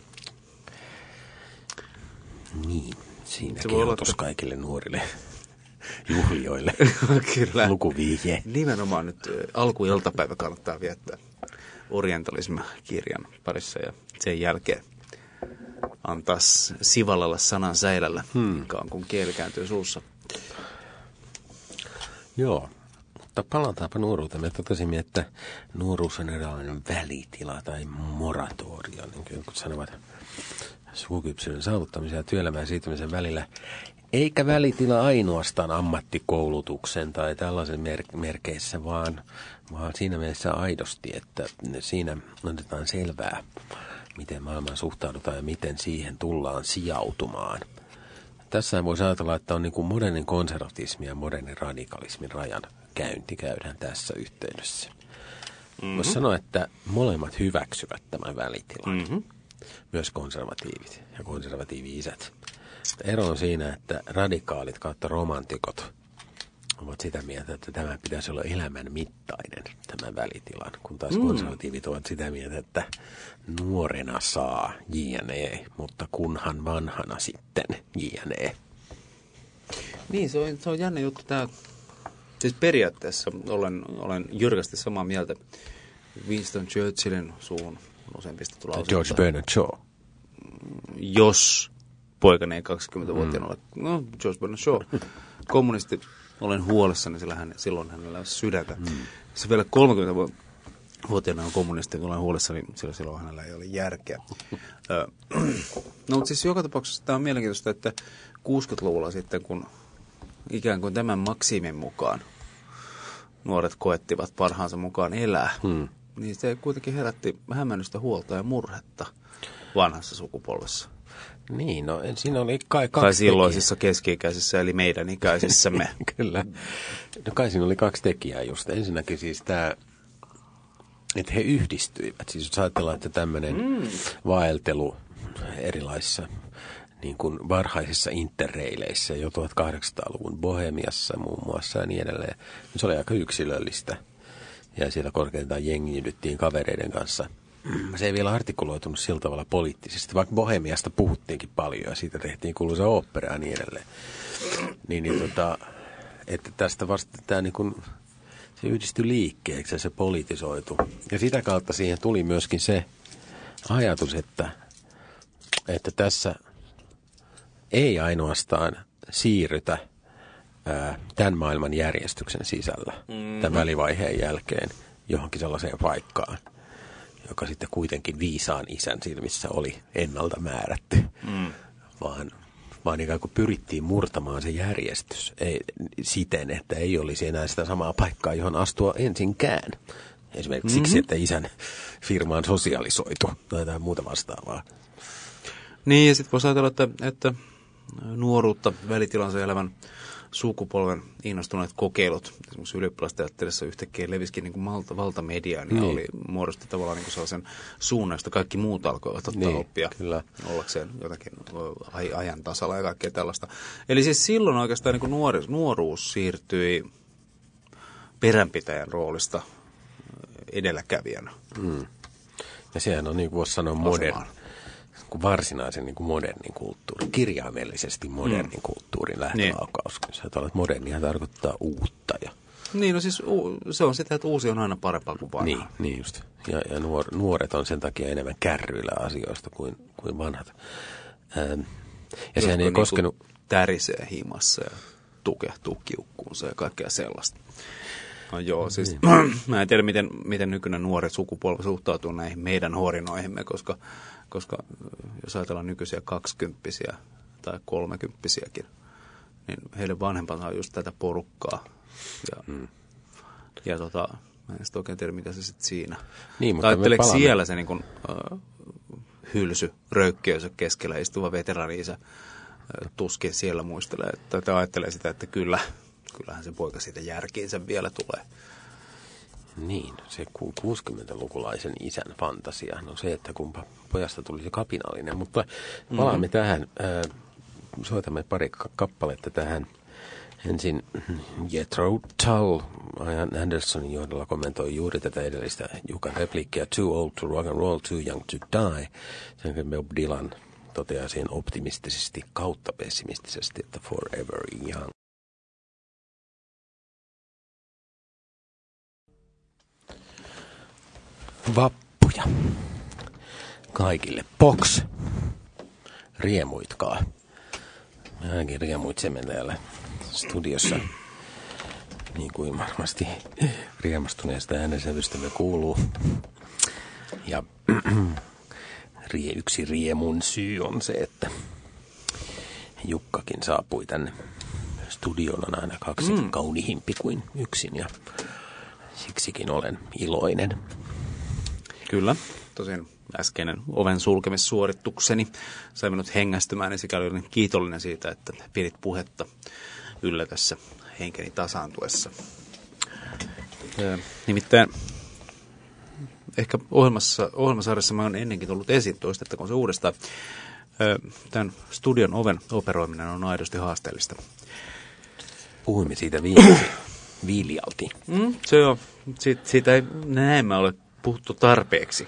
Niin, siinä kehotus että... kaikille nuorille juhlioille. Kyllä. Lukuvihje. Nimenomaan nyt alkuiltapäivä kannattaa viettää Orientalism-kirjan parissa ja sen jälkeen antaa sivallalla sanan säilällä, hmm. kun kieli kääntyy suussa. Joo, mutta palataanpa nuoruuteen. Me totesimme, että nuoruus on eräänlainen välitila tai moratorio, niin kuin jotkut sanovat sukukypsyyden saavuttamisen ja työelämään siirtymisen välillä. Eikä välitila ainoastaan ammattikoulutuksen tai tällaisen mer- merkeissä, vaan, vaan siinä mielessä aidosti, että siinä otetaan selvää, miten maailmaan suhtaudutaan ja miten siihen tullaan sijautumaan. Tässä voisi ajatella, että on niin kuin modernin konservatismin ja modernin radikalismin rajan käynti käydään tässä yhteydessä. Mm-hmm. Voisi sanoa, että molemmat hyväksyvät tämän välitilan. Mm-hmm. Myös konservatiivit ja konservatiivi-isät. Ero on siinä, että radikaalit kautta romantikot ovat sitä mieltä, että tämä pitäisi olla elämän mittainen, tämä välitilan, kun taas mm. konservatiivit ovat sitä mieltä, että nuorena saa jne, mutta kunhan vanhana sitten jne. Niin, se on, se on jännä juttu tämä. Siis periaatteessa olen, olen jyrkästi samaa mieltä Winston Churchillin suuhun usein pistetty lausunto. George Bernard Shaw. Jos poikani ei kaksikymmentävuotiaana mm. ole, no George Bernard Shaw, kommunisti, olen huolissani, sillä hän, silloin hänellä on sydäntä. Mm. Se vielä kolmekymmentävuotiaana on kommunisti, kun olen huolissani, sillä silloin hänellä ei ole järkeä. No mutta siis joka tapauksessa tämä on mielenkiintoista, että kuusikymmentäluvulla sitten, kun ikään kuin tämän maksimin mukaan nuoret koettivat parhaansa mukaan elää, hmm. niin se kuitenkin herätti hämmennystä, huolta ja murhetta vanhassa sukupolvessa. Niin, no siinä oli kai kaksi Tai silloisissa tekijää. Keski-ikäisissä, eli meidän ikäisissämme. Kyllä. No kai siinä oli kaksi tekijää just. Ensinnäkin siis tämä, että he yhdistyivät. Siis jos ajatellaan, että tämmöinen mm. vaeltelu erilaisissa niin kuin varhaisissa interreileissä jo tuhatkahdeksansataaluvun Bohemiassa muun muassa ja niin edelleen. Se oli aika yksilöllistä. Ja siellä korkeintaan jengiydyttiin kavereiden kanssa. Se ei vielä artikuloitunut sillä tavalla poliittisesti, vaikka Bohemiasta puhuttiinkin paljon ja siitä tehtiin kuuluisa opera ja niin edelleen. Niin, niin tota, että tästä vasta tämä niin kuin, se yhdistyi liikkeeksi ja se politisoitu. Ja sitä kautta siihen tuli myöskin se ajatus, että, että tässä ei ainoastaan siirrytä ää, tämän maailman järjestyksen sisällä mm-hmm. tämän välivaiheen jälkeen johonkin sellaiseen paikkaan, joka sitten kuitenkin viisaan isän silmissä oli ennalta määrätty, mm. vaan, vaan ikään kuin pyrittiin murtamaan se järjestys ei, siten, että ei olisi enää sitä samaa paikkaa, johon astua ensinkään. Esimerkiksi mm-hmm. siksi, että isän firma on sosialisoitu tai jotain muuta vastaavaa. Niin, ja sitten voisi ajatella, että, että nuoruutta välitilansa elävän sukupolven innostuneet kokeilut. Esimerkiksi ylioppilasteatterissa yhtäkkiä levisikin niin kuin malta, valtamediaan ja niin. oli muodosti tavallaan niin kuin sellaisen suunnan, josta kaikki muut alkoivat ottaa niin, oppia kyllä. ollakseen jotakin ajan tasalla ja kaikkea tällaista. Eli siis silloin oikeastaan niin kuin nuori, nuoruus siirtyi peränpitäjän roolista edelläkävijänä. Mm. Ja sehän on, niin kuin voisi sanoa, moderni. Kuin varsinaisen niin kuin modernin kulttuurin, kirjaimellisesti modernin mm. kulttuurin lähtölaukaus. Niin. Sä olet modernihan tarkoittaa uutta. Ja... Niin, no siis u- se on sitä, että uusi on aina parempaa kuin vanha. Niin, niin just. Ja, ja nuor, nuoret on sen takia enemmän kärryillä asioista kuin, kuin vanhat. Ähm, ja sehän ei niin koskenut... Tärisee himassa ja tukehtuu kiukkuunsa ja kaikkea sellaista. No joo, siis niin. Mä en tiedä, miten, miten nykyinen nuori sukupolvi suhtautuu näihin meidän horinoihimme, koska, koska jos ajatellaan nykyisiä kaksikymppisiä tai kolmekymppisiäkin, niin heidän vanhempansa on just tätä porukkaa. Ja, hmm. ja tota, mä en sitten oikein tiedä, mitä se sitten siinä. Niin, ajatteleeko siellä se niin kuin, äh, hylsy, röykkiönsä keskellä istuva veteraani-isä äh, tuskin siellä muistelee, tai ajattelee sitä, että kyllä... Kyllähän se poika siitä järkiinsä vielä tulee. Niin, se kuusikymmentälukulaisen isän fantasia. No se, että kun pojasta tuli se kapinallinen. Mutta palaamme mm-hmm. tähän. Äh, soitamme pari kappaletta tähän. Ensin Jethro Tull, Ian Andersonin johdolla kommentoi juuri tätä edellistä Jukan repliikkiä. Too old to rock and roll, too young to die. Sen Bob Dylan toteaa siihen optimistisesti kautta pessimistisesti, että forever young. Vappuja. Kaikille box. Riemuitkaa. Me ainakin riemuitsemme täällä studiossa. Niin kuin varmasti riemastuneesta äänensävystämme kuuluu. Ja yksi riemun syy on se, että Jukkakin saapui tänne studioon on aina kaksi mm. kaunihimpi kuin yksin. Ja siksikin olen iloinen. Kyllä, tosin äskeinen oven sulkemissuoritukseni sai minut hengästymään, niin sikäli olin kiitollinen siitä, että pidit puhetta yllä tässä henkeni tasaantuessa. Nimittäin ehkä ohjelmassa, ohjelmasarjassa mä oon ennenkin tullut esiin, toistettakoon se uudestaan. Tämän studion oven operoiminen on aidosti haasteellista. puhuimme siitä viimeksi viljalti. Mm, se on. Siit, siitä ei näemmä ole puhuttu tarpeeksi.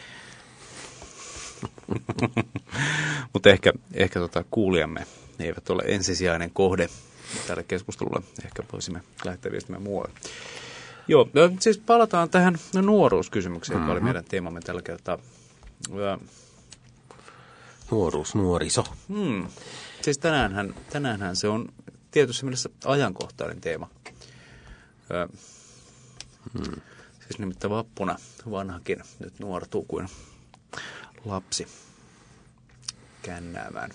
Mutta ehkä, ehkä tota, kuulijamme eivät ole ensisijainen kohde tälle keskustelulle. Ehkä voisimme lähteä viestimään muualle. Joo, no, siis palataan tähän nuoruuskysymykseen, mm-hmm. joka oli meidän teemamme tällä kertaa. Ja, nuoruus, nuoriso. Hmm. Siis tänäänhän, tänäänhän se on tietyssä mielessä ajankohtainen teema. Ja, hmm. Siis nimittäin vappuna vanhakin nyt nuortuu kuin lapsi kännäämään.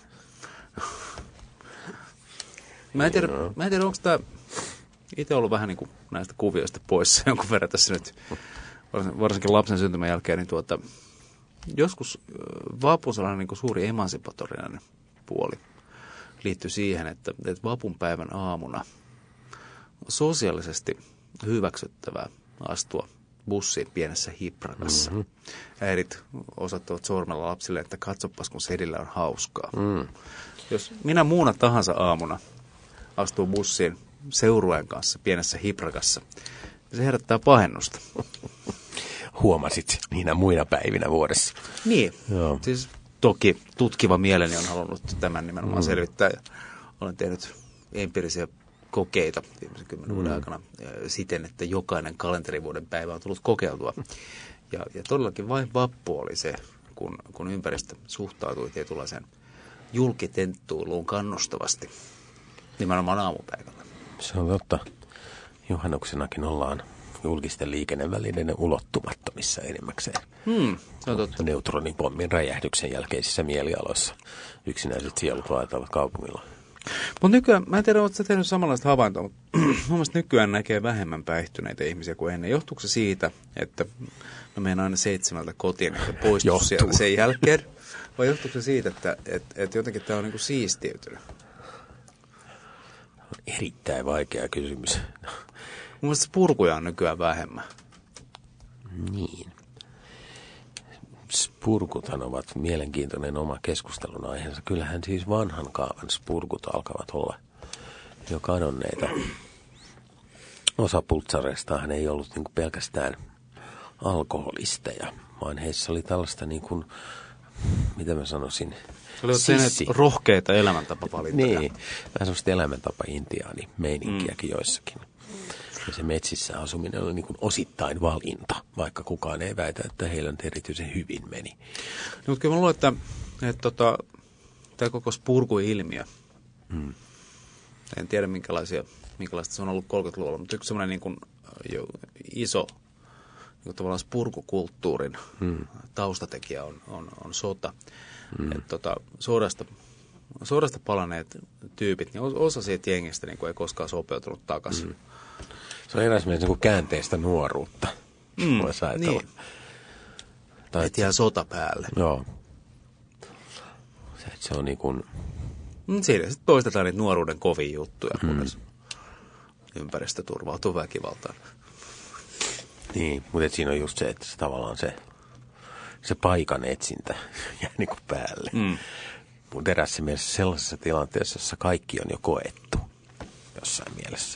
Mä en tiedä, mä en tiedä onko tämä itse ollut vähän niin kuin näistä kuvioista poissa jonkun verran tässä nyt, varsinkin lapsen syntymän jälkeen, niin tuota, joskus vapun sellainen niin kuin suuri emansipatorinen puoli liittyy siihen, että, että vapun päivän aamuna on sosiaalisesti hyväksyttävää astua bussiin pienessä hiprakassa. Mm-hmm. Äidit osoittavat sormella lapsille, että katsopas kun sedillä on hauskaa. Mm. Jos minä muuna tahansa aamuna astuu bussiin seurueen kanssa pienessä hiprakassa, se herättää pahennusta. Huomasit niinä muina päivinä vuodessa. Niin, joo. Siis toki tutkiva mieleni on halunnut tämän nimenomaan mm. selvittää. Olen tehnyt empiirisiä kokeita viimeisen kymmenen vuoden mm. aikana siten, että jokainen kalenterivuoden päivä on tullut kokeiltua. Ja, ja todellakin vain vappu oli se, kun, kun ympäristö suhtautui tietynlaiseen julkitenttuiluun kannustavasti. Nimenomaan aamupäivällä. Se on totta. Juhannuksenakin ollaan julkisten liikennevälineiden ulottumattomissa enimmäkseen. Hmm, se on totta. Neutronipommin räjähdyksen jälkeisissä mielialoissa yksinäiset sielut vaeltavat kaupungilla. Mutta nykyään, mä en tiedä, oletko sä tehnyt samanlaista havaintoa, mutta mun mielestä nykyään näkee vähemmän päihtyneitä ihmisiä kuin ennen. Johtuuko se siitä, että mä menen aina seitsemältä kotiin, että poistu sieltä sen jälkeen? Vai johtuuko se siitä, että et, et jotenkin tämä on niinku siistiytynyt? Erittäin vaikea kysymys. Mun mielestä spurkuja on nykyään vähemmän. Niin. Spurkuthan ovat mielenkiintoinen oma keskustelun aiheensa. Kyllähän siis vanhan kaavan spurkut alkavat olla jo kadonneita. Osa pultsareistahan ei ollut niin kuin pelkästään alkoholisteja, vaan heissä oli tällaista niin kuin, mitä mä sanoisin, se oli tehneet rohkeita elämäntapavalintoja. Niin, vähän semmoista elämäntapa-intiaani meininkiäkin mm. joissakin. Ja se metsissä asuminen oli niin kuin osittain valinta, vaikka kukaan ei väitä, että heillä nyt erityisen hyvin meni. No, mutta kyllä mä luulen, että, että tota, tämä koko spurku-ilmiö, hmm. en tiedä minkälaisia, minkälaista se on ollut kolmekymmentäluvulla, mutta yksi semmoinen niin kuin jo iso niin kuin tavallaan spurkukulttuurin hmm. taustatekijä on, on, on sota. Hmm. Että tota, sodasta, sodasta palaneet tyypit, niin osa siitä jengistä niin kuin ei koskaan sopeutunut takaisin. Hmm. Se on eräs mielessä niin käänteistä nuoruutta, mm, voisi ajatella. Niin. Tai et jää sota päälle. Joo. Se, se on niin kuin... Siinä sitten toistetaan niitä nuoruuden kovia juttuja, mm. kunnes ympäristö turvautuu väkivaltaan. Niin, mutta siinä on just se, että se tavallaan se, se paikan etsintä jää niin kuin päälle. Mm. Mutta erässä mielessä sellaisessa tilanteessa, jossa kaikki on jo koettu jossain mielessä.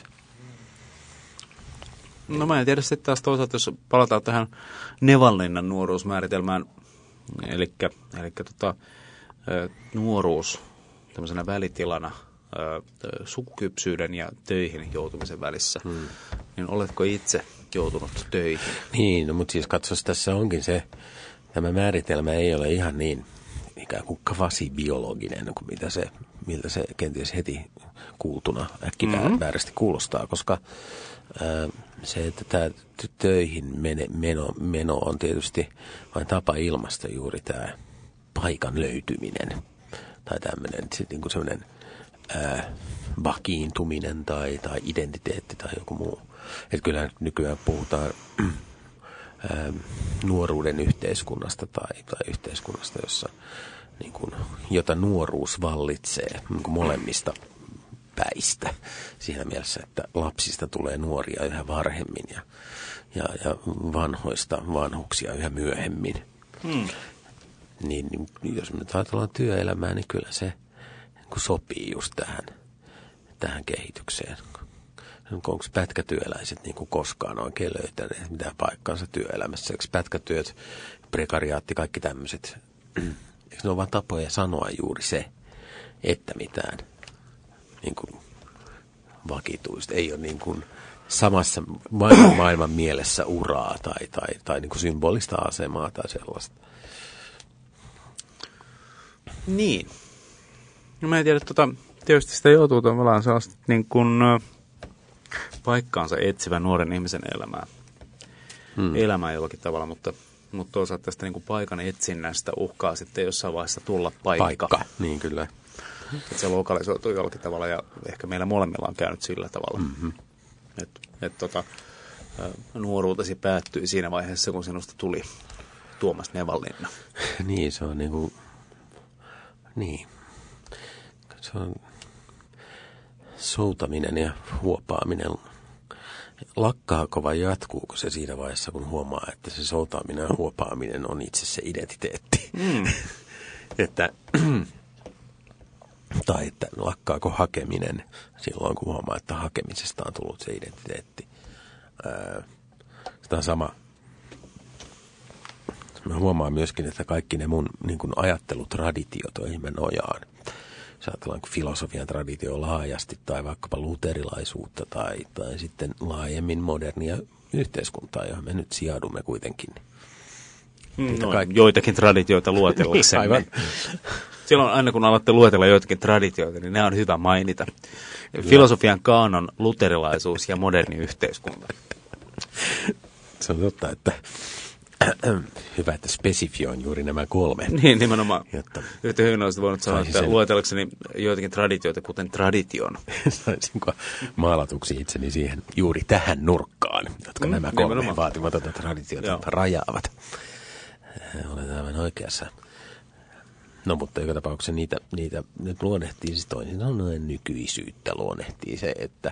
No mä en tiedä sitten taas toisaalta, jos palataan tähän Nevanlinnan nuoruusmääritelmään, eli, eli tota, nuoruus tämmöisenä välitilana sukukypsyyden ja töihin joutumisen välissä, hmm. niin oletko itse joutunut töihin? Niin, no, mutta siis katsos, tässä onkin se, tämä määritelmä ei ole ihan niin ikään kuin kvasibiologinen kuin mitä se, miltä se kenties heti kuultuna äkkiväärästi kuulostaa, koska se, että tämä töihin mene, meno, meno on tietysti vain tapa ilmaista juuri tämä paikan löytyminen. Tai tämmöinen niin kuin semmoinen ää, vakiintuminen tai, tai identiteetti tai joku muu. Että kyllä nykyään puhutaan ää, nuoruuden yhteiskunnasta tai, tai yhteiskunnasta, jossa, niin kuin, jota nuoruus vallitsee niin kuin molemmista päistä. Siinä mielessä, että lapsista tulee nuoria yhä varhemmin ja, ja, ja vanhoista vanhuksia yhä myöhemmin. Hmm. Niin, niin jos me nyt ajatellaan työelämää, niin kyllä se niin sopii just tähän, tähän kehitykseen. onko pätkätyöläiset niin kuin koskaan oikein löytäneet mitään paikkaansa työelämässä? Eikö pätkätyöt, prekariaatti, kaikki tämmöiset, eikö ne ole vaan tapoja sanoa juuri se, että mitään niin kuin vakituista. Ei ole niin kuin samassa maailman, maailman mielessä uraa tai, tai, tai niin kuin symbolista asemaa tai sellaista. Niin. No mä en tiedä, tota, tietysti sitä joutuu tavallaan sellaista niin kuin paikkaansa etsivän nuoren ihmisen elämää. Hmm. Elämää jollakin tavalla, mutta, mutta toisaalta tästä niin kuin paikan etsinnästä uhkaa sitten jossain vaiheessa tulla paikka. Paikka, niin kyllä. Että se lokalisoituu jollakin tavalla ja ehkä meillä molemmilla on käynyt sillä tavalla. Mm-hmm. Että et, tota, nuoruutesi päättyi siinä vaiheessa, kun sinusta tuli Tuomas Nevanlinna. Niin, se on niin kuin, niin. Se on soutaminen ja huopaaminen. Lakkaako vai jatkuuko se siinä vaiheessa, kun huomaa, että se soutaminen ja huopaaminen on itse se identiteetti? Mm. että, tai että lakkaako hakeminen silloin, kun huomaa, että hakemisesta on tullut se identiteetti. Sitä on sama. Mä huomaan myöskin, että kaikki ne mun niin kuin ajattelutraditiot, joihin mä nojaan, jos ajatellaan filosofian traditio laajasti tai vaikkapa luterilaisuutta tai, tai sitten laajemmin modernia yhteiskuntaa, johon me nyt sijaudumme kuitenkin. No, kaikki... Joitakin traditioita luetellaksemme. Aivan. Silloin aina kun alatte luetella joitakin traditioita, niin nämä on hyvä mainita. Filosofian kaanon, luterilaisuus ja moderni yhteiskunta. Se on totta, että hyvä, että spesifioin juuri nämä kolme. Niin, nimenomaan. Jotta yhtä hyvin olisit voinut sanoa, että sen... luetellakseni joitakin traditioita, kuten tradition. Saisinko maalatuksi itseni siihen juuri tähän nurkkaan, jotka mm, nämä kolme nimenomaan vaatimatonta traditiota Joo. rajaavat. Olen aivan oikeassa. No, mutta joka tapauksessa niitä, niitä nyt luonnehtii siis toisin sanoen nykyisyyttä luonnehtii se, että,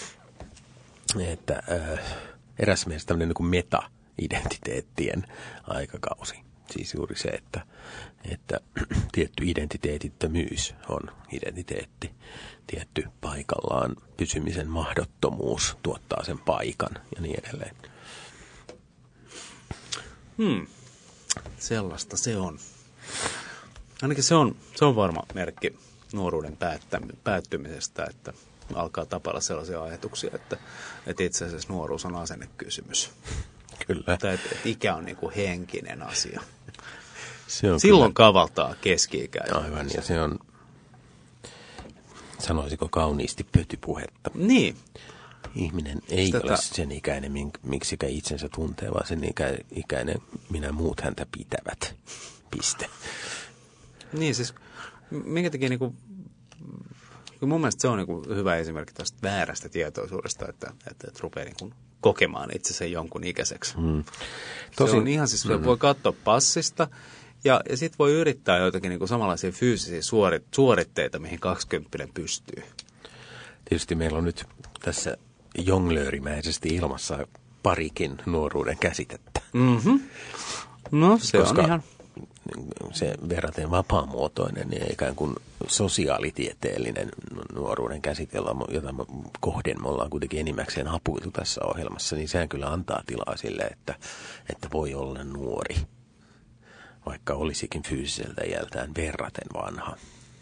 että äh, eräs mielestä tämmöinen niin kuin meta-identiteettien aikakausi. Siis juuri se, että, että tietty identiteetittömyys on identiteetti. Tietty paikallaan pysymisen mahdottomuus tuottaa sen paikan ja niin edelleen. Hmm. Sellaista se on. Ainakin se on, se on varma merkki nuoruuden päättymisestä, että alkaa tapailla sellaisia ajatuksia, että, että itse asiassa nuoruus on asennekysymys. Kyllä. Tai että, että ikä on niin kuin henkinen asia. Se on Silloin kyllä kavaltaa keski-ikäinen. Aivan, ja se on, sanoisiko kauniisti, pötypuhetta. Niin. Ihminen ei Sitä ole sen ikäinen, miksikä itsensä tuntee, vaan sen ikä, ikäinen, minä muut häntä pitävät. Piste. Niin siis, minkä takia niinku, mun mielestä se on niinku hyvä esimerkki tästä väärästä tietoisuudesta, että, että, että rupeaa niinku kokemaan itsensä jonkun ikäiseksi. Mm. Tosin, se on ihan siis, mm. voi katsoa passista ja, ja sitten voi yrittää joitakin niinku samanlaisia fyysisiä suorit, suoritteita, mihin kaksikymppinen pystyy. Tietysti meillä on nyt tässä jonglöörimäisesti ilmassa parikin nuoruuden käsitettä. Mm-hmm. No se Koska on ihan... se verraten vapaamuotoinen ja ikään kuin sosiaalitieteellinen nuoruuden käsite, jota kohden me ollaan kuitenkin enimmäkseen hapuiltu tässä ohjelmassa, niin sehän kyllä antaa tilaa sille, että, että voi olla nuori, vaikka olisikin fyysiseltä iältään verraten vanha.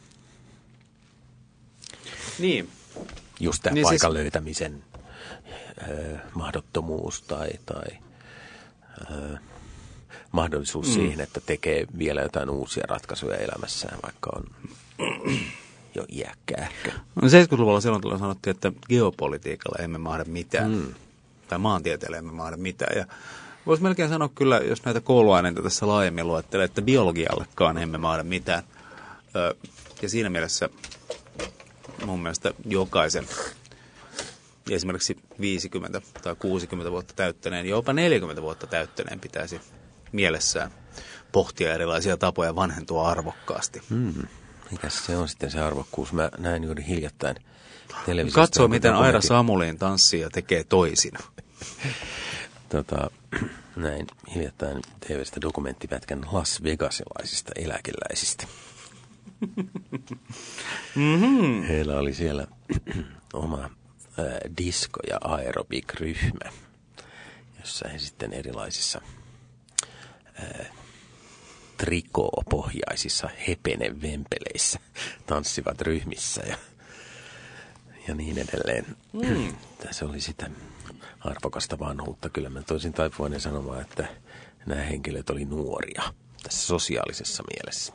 Niin. Just tämä niin paikan siis... löytämisen äh, mahdottomuus tai... tai äh, mahdollisuus mm. siihen, että tekee vielä jotain uusia ratkaisuja elämässään, vaikka on jo iäkkäähkö. No seitsemänkymmentäluvulla silloin tullaan sanottiin, että geopolitiikalla emme mahda mitään, mm. tai maantieteellä emme mahda mitään. Ja voisi melkein sanoa kyllä, jos näitä kouluaineita tässä laajemmin luettelee, että biologiallekaan emme mahda mitään. Ö, ja siinä mielessä mun mielestä jokaisen esimerkiksi viisikymmentä tai kuusikymmentä vuotta täyttäneen, jopa neljäkymmentä vuotta täyttäneen pitäisi mielessään pohtia erilaisia tapoja vanhentua arvokkaasti. Hmm. Mikäs se on sitten se arvokkuus? Mä näin juuri hiljattain televisiosta. Katsoo, miten Aira Samulin tanssii ja tekee toisin. tota, näin hiljattain T V:stä dokumenttipätkän Las Vegasilaisista eläkeläisistä. mm-hmm. Heillä oli siellä oma disco- ja aerobik-ryhmä, jossa he sitten erilaisissa ää, trikoopohjaisissa hepenevempeleissä tanssivat ryhmissä ja, ja niin edelleen. Mm. Tässä oli sitä arvokasta vanhuutta. Kyllä mä toisin taipuvainen sanomaan, että nämä henkilöt oli nuoria tässä sosiaalisessa mielessä.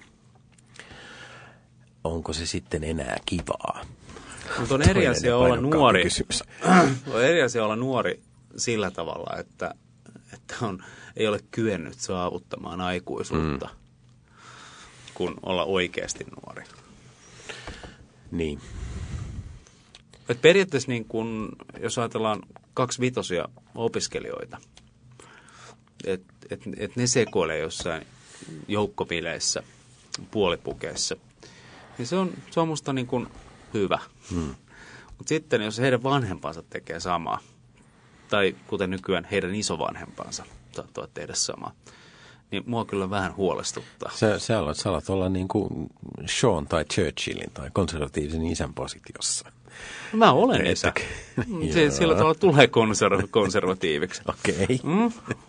Onko se sitten enää kivaa? Mutta on eri asia olla nuori. On eri asia olla nuori sillä tavalla, että, että on, ei ole kyennyt saavuttamaan aikuisuutta, mm. kun olla oikeasti nuori. Niin. Et periaatteessa niin kun, jos ajatellaan kaksi vitosia opiskelijoita, että et, et ne sekoilee jossain joukkopileissä, puolipukeissa, niin se on, se on musta niin kuin hyvä. Hmm. Mutta sitten jos heidän vanhempansa tekee samaa, tai kuten nykyään heidän isovanhempansa saattavat tehdä samaa, niin mua kyllä vähän huolestuttaa. Sä, sä, alat, sä alat olla niin kuin Sean tai Churchillin tai konservatiivisen isän positiossa. Mä olen isä. Sillä tavalla tulee konserv- konservatiiviksi. Okei. Okay. Mm?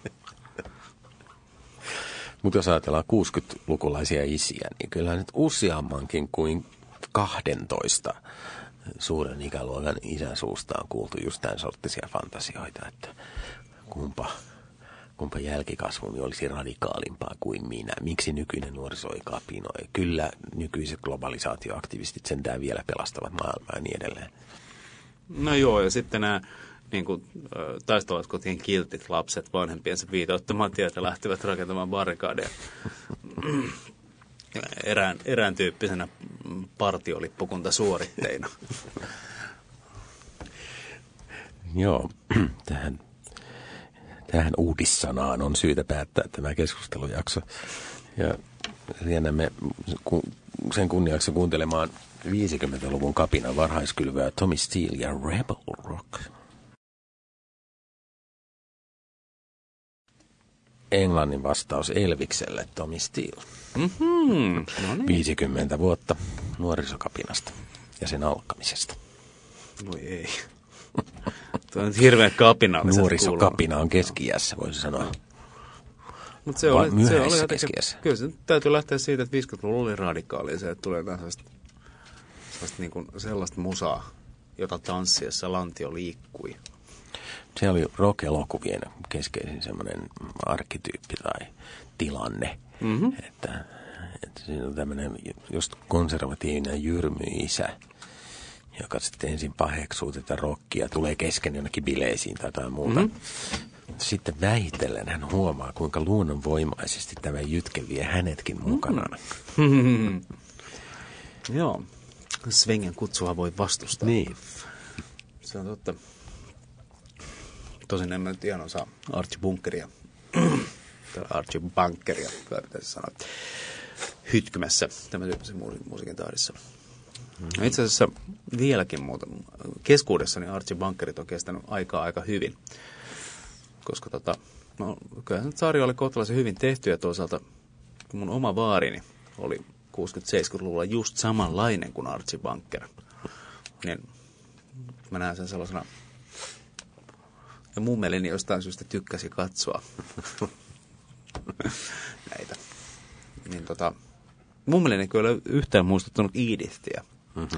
Mutta jos ajatellaan kuusikymmentälukulaisia isiä, niin kyllähän nyt useammankin kuin kahdentoista suuren ikäluokan isän suusta on kuultu just tämän sorttisia fantasioita, että kumpa, kumpa jälkikasvuni olisi radikaalimpaa kuin minä. Miksi nykyinen nuoriso ei kapinoi? Kyllä nykyiset globalisaatioaktivistit sentään vielä pelastavat maailmaa ja niin edelleen. No joo, ja sitten nämä niin kuin, taistavat kotien kiltit lapset vanhempiensa viitauttamaan tietä lähtevät rakentamaan barrikaadeja erään, erään tyyppisenä partiolippukuntasuoritteina. Joo, tähän, tähän uudissanaan on syytä päättää tämä keskustelujakso. Ja riennämme sen kunniaksi kuuntelemaan viisikymmentäluvun kapinan varhaiskylvää Tommy Steele ja Rebel Rock. Englannin vastaus Elvikselle, Tommy Steele. Mm-hmm. No niin. viisikymmentä vuotta nuorisokapinasta ja sen alkamisesta. Voi ei. Tuo on hirveän kapinalliset. Nuorisokapina on keski-iässä, voisi sanoa. Mutta se oli, se oli keski-iässä. Kyllä se täytyy lähteä siitä, että viisikymmentäluvulla oli radikaalia se, että tulee sellaista, sellaista, niin kuin sellaista musaa, jota tanssiessa lantio liikkui. Se oli rock-elokuvien keskeisin semmoinen arkkityyppi tai tilanne, mm-hmm. että, että siinä on tämmöinen just konservatiivinen jyrmy-isä, joka sitten ensin paheksuu tätä rockia, tulee kesken jonnekin bileisiin tai jotain muuta. Mm-hmm. Sitten vähitellen hän huomaa, kuinka luonnonvoimaisesti tämä jytke vie hänetkin mukanaan. Mm-hmm. Joo, Svengen kutsua voi vastustaa. Niin. Se on totta. Tosin en mä nyt ihan osaa Archie Bunkeria, tai Archie Bunkeria, tai pitäisi sanoa, hytkymässä tämän tyyppisen musiikin tahdissa. Mm-hmm. Itse asiassa vieläkin muuta. Keskuudessani Archie Bunkerit on kestänyt aikaa aika hyvin, koska tota, no, kyllähän sarja oli kohtalaisen hyvin tehty, ja toisaalta kun mun oma vaarini oli kuusikymmentä-seitsemänkymmentäluvulla just samanlainen kuin Archie Bunker, niin mä näen sen sellaisena. Ja mummelini jostain syystä tykkäsi katsoa näitä. Niin tota, mummelini kyllä ei ole yhtään muistuttanut Edithia. Mm-hmm.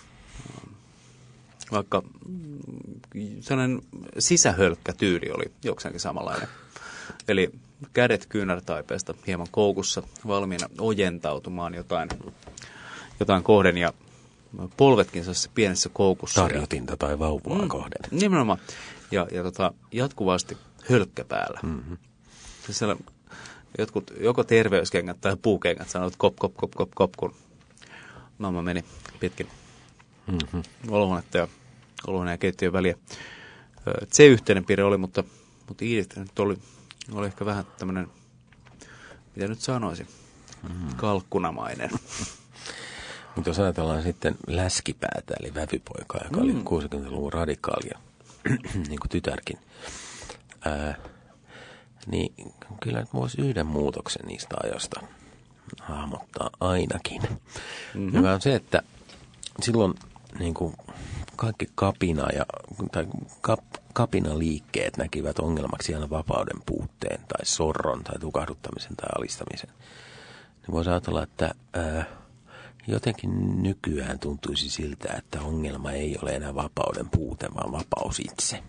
Vaikka sellainen sisähölkkätyyli oli jokseenkin samanlainen. Eli kädet kyynärtaipeesta hieman koukussa, valmiina ojentautumaan jotain, jotain kohden ja polvetkin sellaisessa pienessä koukussa. Tarjotinta tai vauvaa mm, kohden. Nimenomaan. Ja, ja tota, jatkuvasti hölkkä päällä. Mm-hmm. Siellä jotkut, joko terveyskengät tai puukengät sanoivat kop, kop, kop, kop, kop, kun mamma meni pitkin mm-hmm. olohuonetta ja olohuoneen ja keittiön väliä. Se yhteinen piirre oli, mutta, mutta Edith nyt oli, oli ehkä vähän tämmöinen, mitä nyt sanoisin, mm-hmm. kalkkunamainen. Mutta jos ajatellaan sitten läskipäätä, eli vävypoikaa, joka mm. oli kuusikymmentäluvun radikaalia, niin kuin tytärkin, ää, niin kyllä nyt voisi yhden muutoksen niistä ajoista hahmottaa ainakin. Mm-hmm. Joka on se, että silloin niin kuin kaikki kapina ja tai kap, kapinaliikkeet näkivät ongelmaksi aina vapauden puutteen tai sorron tai tukahduttamisen tai alistamisen. Niin voisi ajatella, että ää, jotenkin nykyään tuntuisi siltä, että ongelma ei ole enää vapauden puute, vaan vapaus itse.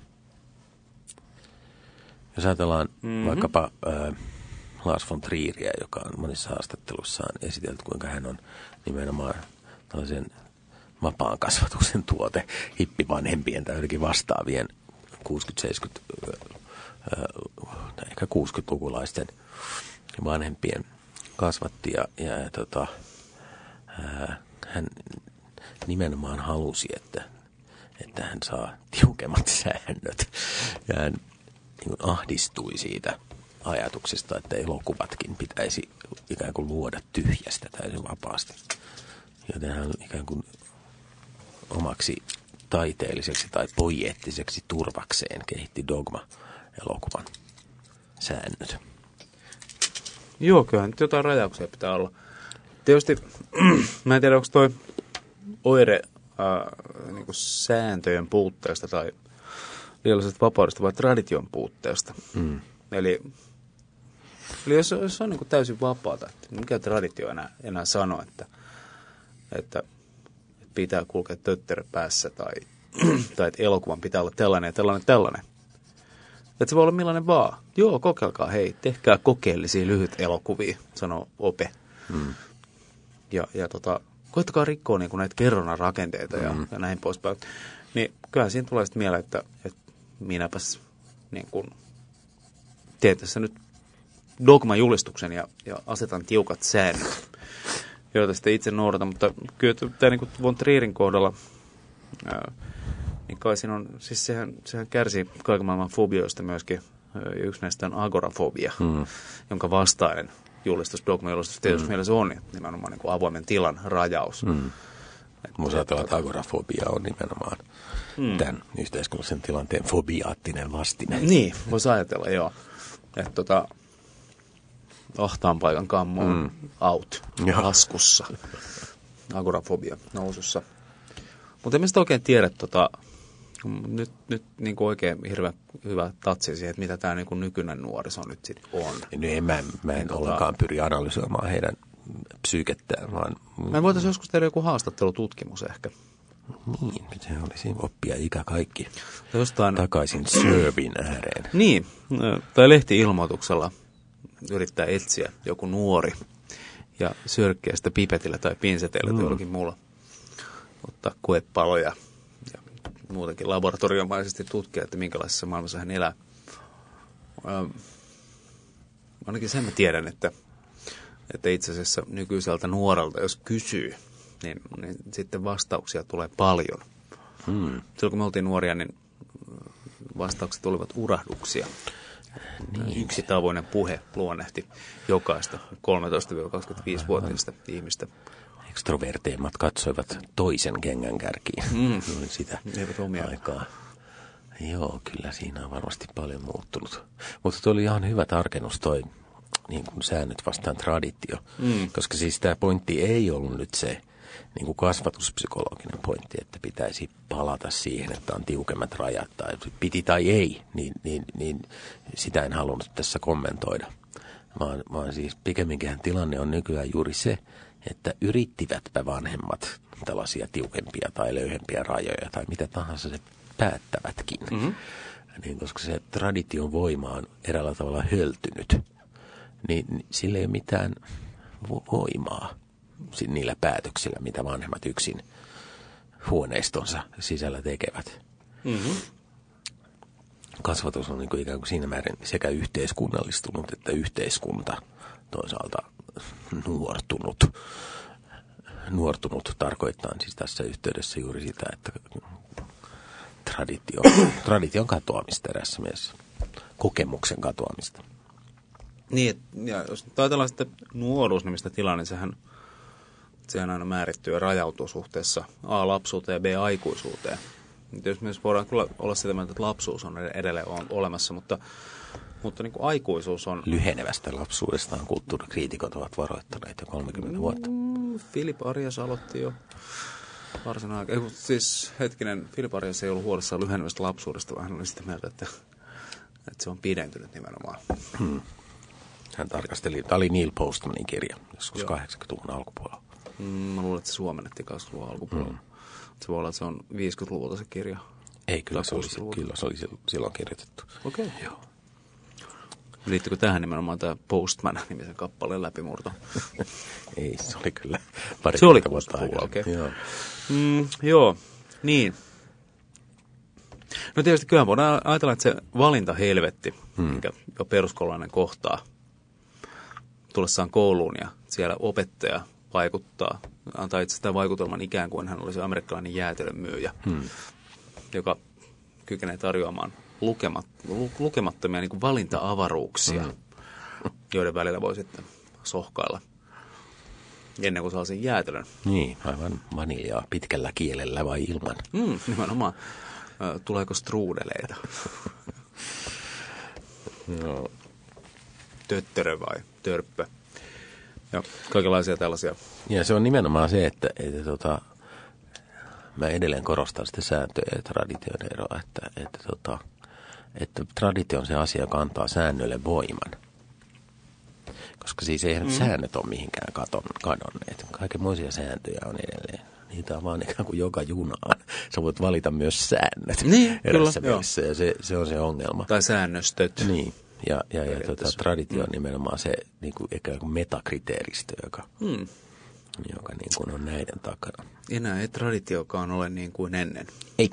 Jos ajatellaan mm-hmm. vaikkapa ää, Lars von Trieria, joka on monissa haastattelussaan esitelty, kuinka hän on nimenomaan tällaisen vapaan kasvatuksen tuote hippivanhempien tai jotenkin vastaavien kuusikymmentä seitsemänkymmentä tai ehkä kuusikymmentälukulaisten vanhempien kasvatti ja, ja, ja tota, ää, hän nimenomaan halusi, että, että hän saa tiukemmat säännöt ja hän niin kuin ahdistui siitä ajatuksesta, että elokuvatkin pitäisi ikään kuin luoda tyhjästä täysin vapaasti. Joten hän ikään kuin omaksi taiteelliseksi tai poieettiseksi turvakseen kehitti Dogma-elokuvan säännöt. Joo, kyllähän nyt jotain rajauksia pitää olla. Tietysti, mä en tiedä, onko toi oire äh, niin kuin sääntöjen puutteesta tai liiallisesta vapaudesta vai tradition puutteesta. Mm. Eli, eli jos, jos on niin kuin täysin vapaata, että mikä traditio enää, enää sano, että, että pitää kulkea tötterö päässä tai, tai että elokuvan pitää olla tällainen ja tällainen tällainen. Että se voi olla millainen vaan. Joo, kokeilkaa, hei, tehkää kokeellisia lyhyt elokuvia, sanoo Ope. Mm. Ja, ja tota, koittakaa rikkoa niin kuin näitä kerronnan rakenteita ja, mm. ja näin poispäin. Niin kyllähän siinä tulee sitten mieleen, että, että minäpäs niin kuin teen tässä nyt dogma-julistuksen ja, ja asetan tiukat säännöt, joita sitten itse noudatan. Mutta kyllä tämä niin kuin von Trierin kohdalla, ää, niin kai siinä on, siis sehän, sehän kärsii kaiken maailman fobioista myöskin. Ja yksi näistä on agorafobia, mm. jonka vastainen julistus, dogma-julistus tietysti mm. mielessä on nimenomaan niin kuin avoimen tilan rajaus. Mm. Voisi ajatella, että agorafobia on nimenomaan mm. tämän yhteiskunnallisen tilanteen fobiaattinen vastine. Niin, voisi ajatella, joo. Että tota, ahtaan paikan kammo on mm. out, laskussa, agorafobia nousussa. Mutta en mä sitä oikein tiedä, tota, nyt, nyt niin kuin oikein hirveän hyvä tatsi siihen, että mitä tämä niin kuin nykyinen nuoriso nyt sitten on. No en, mä, mä en tota, ollenkaan pyri analysoimaan heidän psyykettään, vaan... Mä voitaisiin joskus tehdä joku haastattelututkimus ehkä. Niin, se olisi oppia ikä kaikki jostain takaisin Serbin ääreen. Niin, tai lehti-ilmoituksella yrittää etsiä joku nuori ja sörkkiä sitä pipetillä tai pinseteillä mm. tai jollakin muulla. Ottaa koepaloja ja muutenkin laboratoriomaisesti tutkia, että minkälaisessa maailmassa hän elää. Ähm, ainakin sen mä tiedän, että, että itse asiassa nykyiseltä nuorelta, jos kysyy, niin, niin sitten vastauksia tulee paljon. Hmm. Silloin kun me oltiin nuoria, niin vastaukset olivat urahduksia. Niin. Yksitavoinen puhe luonnehti jokaista kolmetoista kaksikymmentäviisi-vuotiaista ihmistä. Ekstroverteimmat katsoivat toisen kengän kärkiin. Mm. Sitä eivät omia aikaa. Joo, kyllä siinä on varmasti paljon muuttunut. Mutta tuo oli ihan hyvä tarkennus toi niin kuin säännöt vastaan traditio. Mm. Koska siis tämä pointti ei ollut nyt se niin kuin kasvatuspsykologinen pointti, että pitäisi palata siihen, että on tiukemmat rajat tai piti tai ei, niin, niin, niin sitä en halunnut tässä kommentoida. Vaan, vaan siis pikemminkin tilanne on nykyään juuri se, että yrittivätpä vanhemmat tällaisia tiukempia tai löyhempiä rajoja tai mitä tahansa se päättävätkin. Mm-hmm. Niin, koska se tradition voima on eräällä tavalla höltynyt, niin, niin sillä ei ole mitään voimaa niillä päätöksillä, mitä vanhemmat yksin huoneistonsa sisällä tekevät. Mm-hmm. Kasvatus on niin kuin ikään kuin siinä määrin sekä yhteiskunnallistunut, että yhteiskunta toisaalta nuortunut. Nuortunut tarkoittaa siis tässä yhteydessä juuri sitä, että traditio, tradition katoamista erässä mielessä, kokemuksen katoamista. Niin, ja jos ajatellaan sitten nuoruusnimistä tilaa, niin sehän, sehän aina määrittyy ja rajautuu suhteessa A lapsuuteen ja B aikuisuuteen. Jos myös voidaan kyllä olla sitä mieltä, että lapsuus on edelleen olemassa, mutta, mutta niin kuin aikuisuus on... Lyhenevästä lapsuudestaan kulttuurikriitikot ovat varoittaneet jo kolmekymmentä vuotta. Mm, Philip Arias aloitti jo. Varsin aika. Eiku, siis hetkinen, Philip Arias ei ollut huolissaan lyhenevästä lapsuudesta, vaan hän oli sitä mieltä, että, että se on pidentynyt nimenomaan. Hmm. Hän tarkasteli, tämä oli Neil Postmanin kirja, joskus kahdeksankymmentäluvun alkupuolella. Mm, mä luulen, että se suomennettiin kahdeksankymmentäluvun alkupuolella. Hmm. Se voi olla, että se on viisikymmentäluvulta se kirja. Ei, kyllä se, oli, kyllä se oli silloin kirjoitettu. Okei. Okay. Joo. Liittyykö tähän nimenomaan tämä Postman-nimisen kappaleen läpimurto? Ei, se oli kyllä pari se oli vuotta aikaa. Okei. Okay. Joo. Mm, joo, niin. No tietysti kyllähän voidaan ajatella, että se valintahelvetti, hmm. mikä jo peruskoululainen kohtaa tullessaan kouluun ja siellä opettaja vaikuttaa, antaa itse sitä vaikutelman ikään kuin hän olisi amerikkalainen jäätelön myyjä, hmm. joka kykenee tarjoamaan lukemat, lukemattomia niin kuin valinta-avaruuksia, hmm. joiden välillä voi sitten sohkailla ennen kuin saa sen jäätelön. Niin, aivan vaniljaa pitkällä kielellä vai ilman? Mm, nimenomaan. Tuleeko struudeleita? Joo. Töttörö vai törppö? Ja kaikenlaisia tällaisia. Ja se on nimenomaan se, että, että tota, mä edelleen korostan sitä sääntöä ja traditioiden eroa, että, että, tota, että traditio on se asia, joka antaa säännölle voiman. Koska siis eihän mm. säännöt ole mihinkään kadonneet. Kaikenmoisia sääntöjä on edelleen. Niitä on vaan ikään kuin joka junaan. Sä voit valita myös säännöt niin, erässä kyllä, mielessä, ja se, se on se ongelma. Tai säännöstöt. Niin, ja, ja, ja tota, traditio on nimenomaan se niin kuin, ikään kuin metakriteeristö, joka, mm. joka niin kuin on näiden takana. Enää ei traditiokaan ole niin kuin ennen. Ei.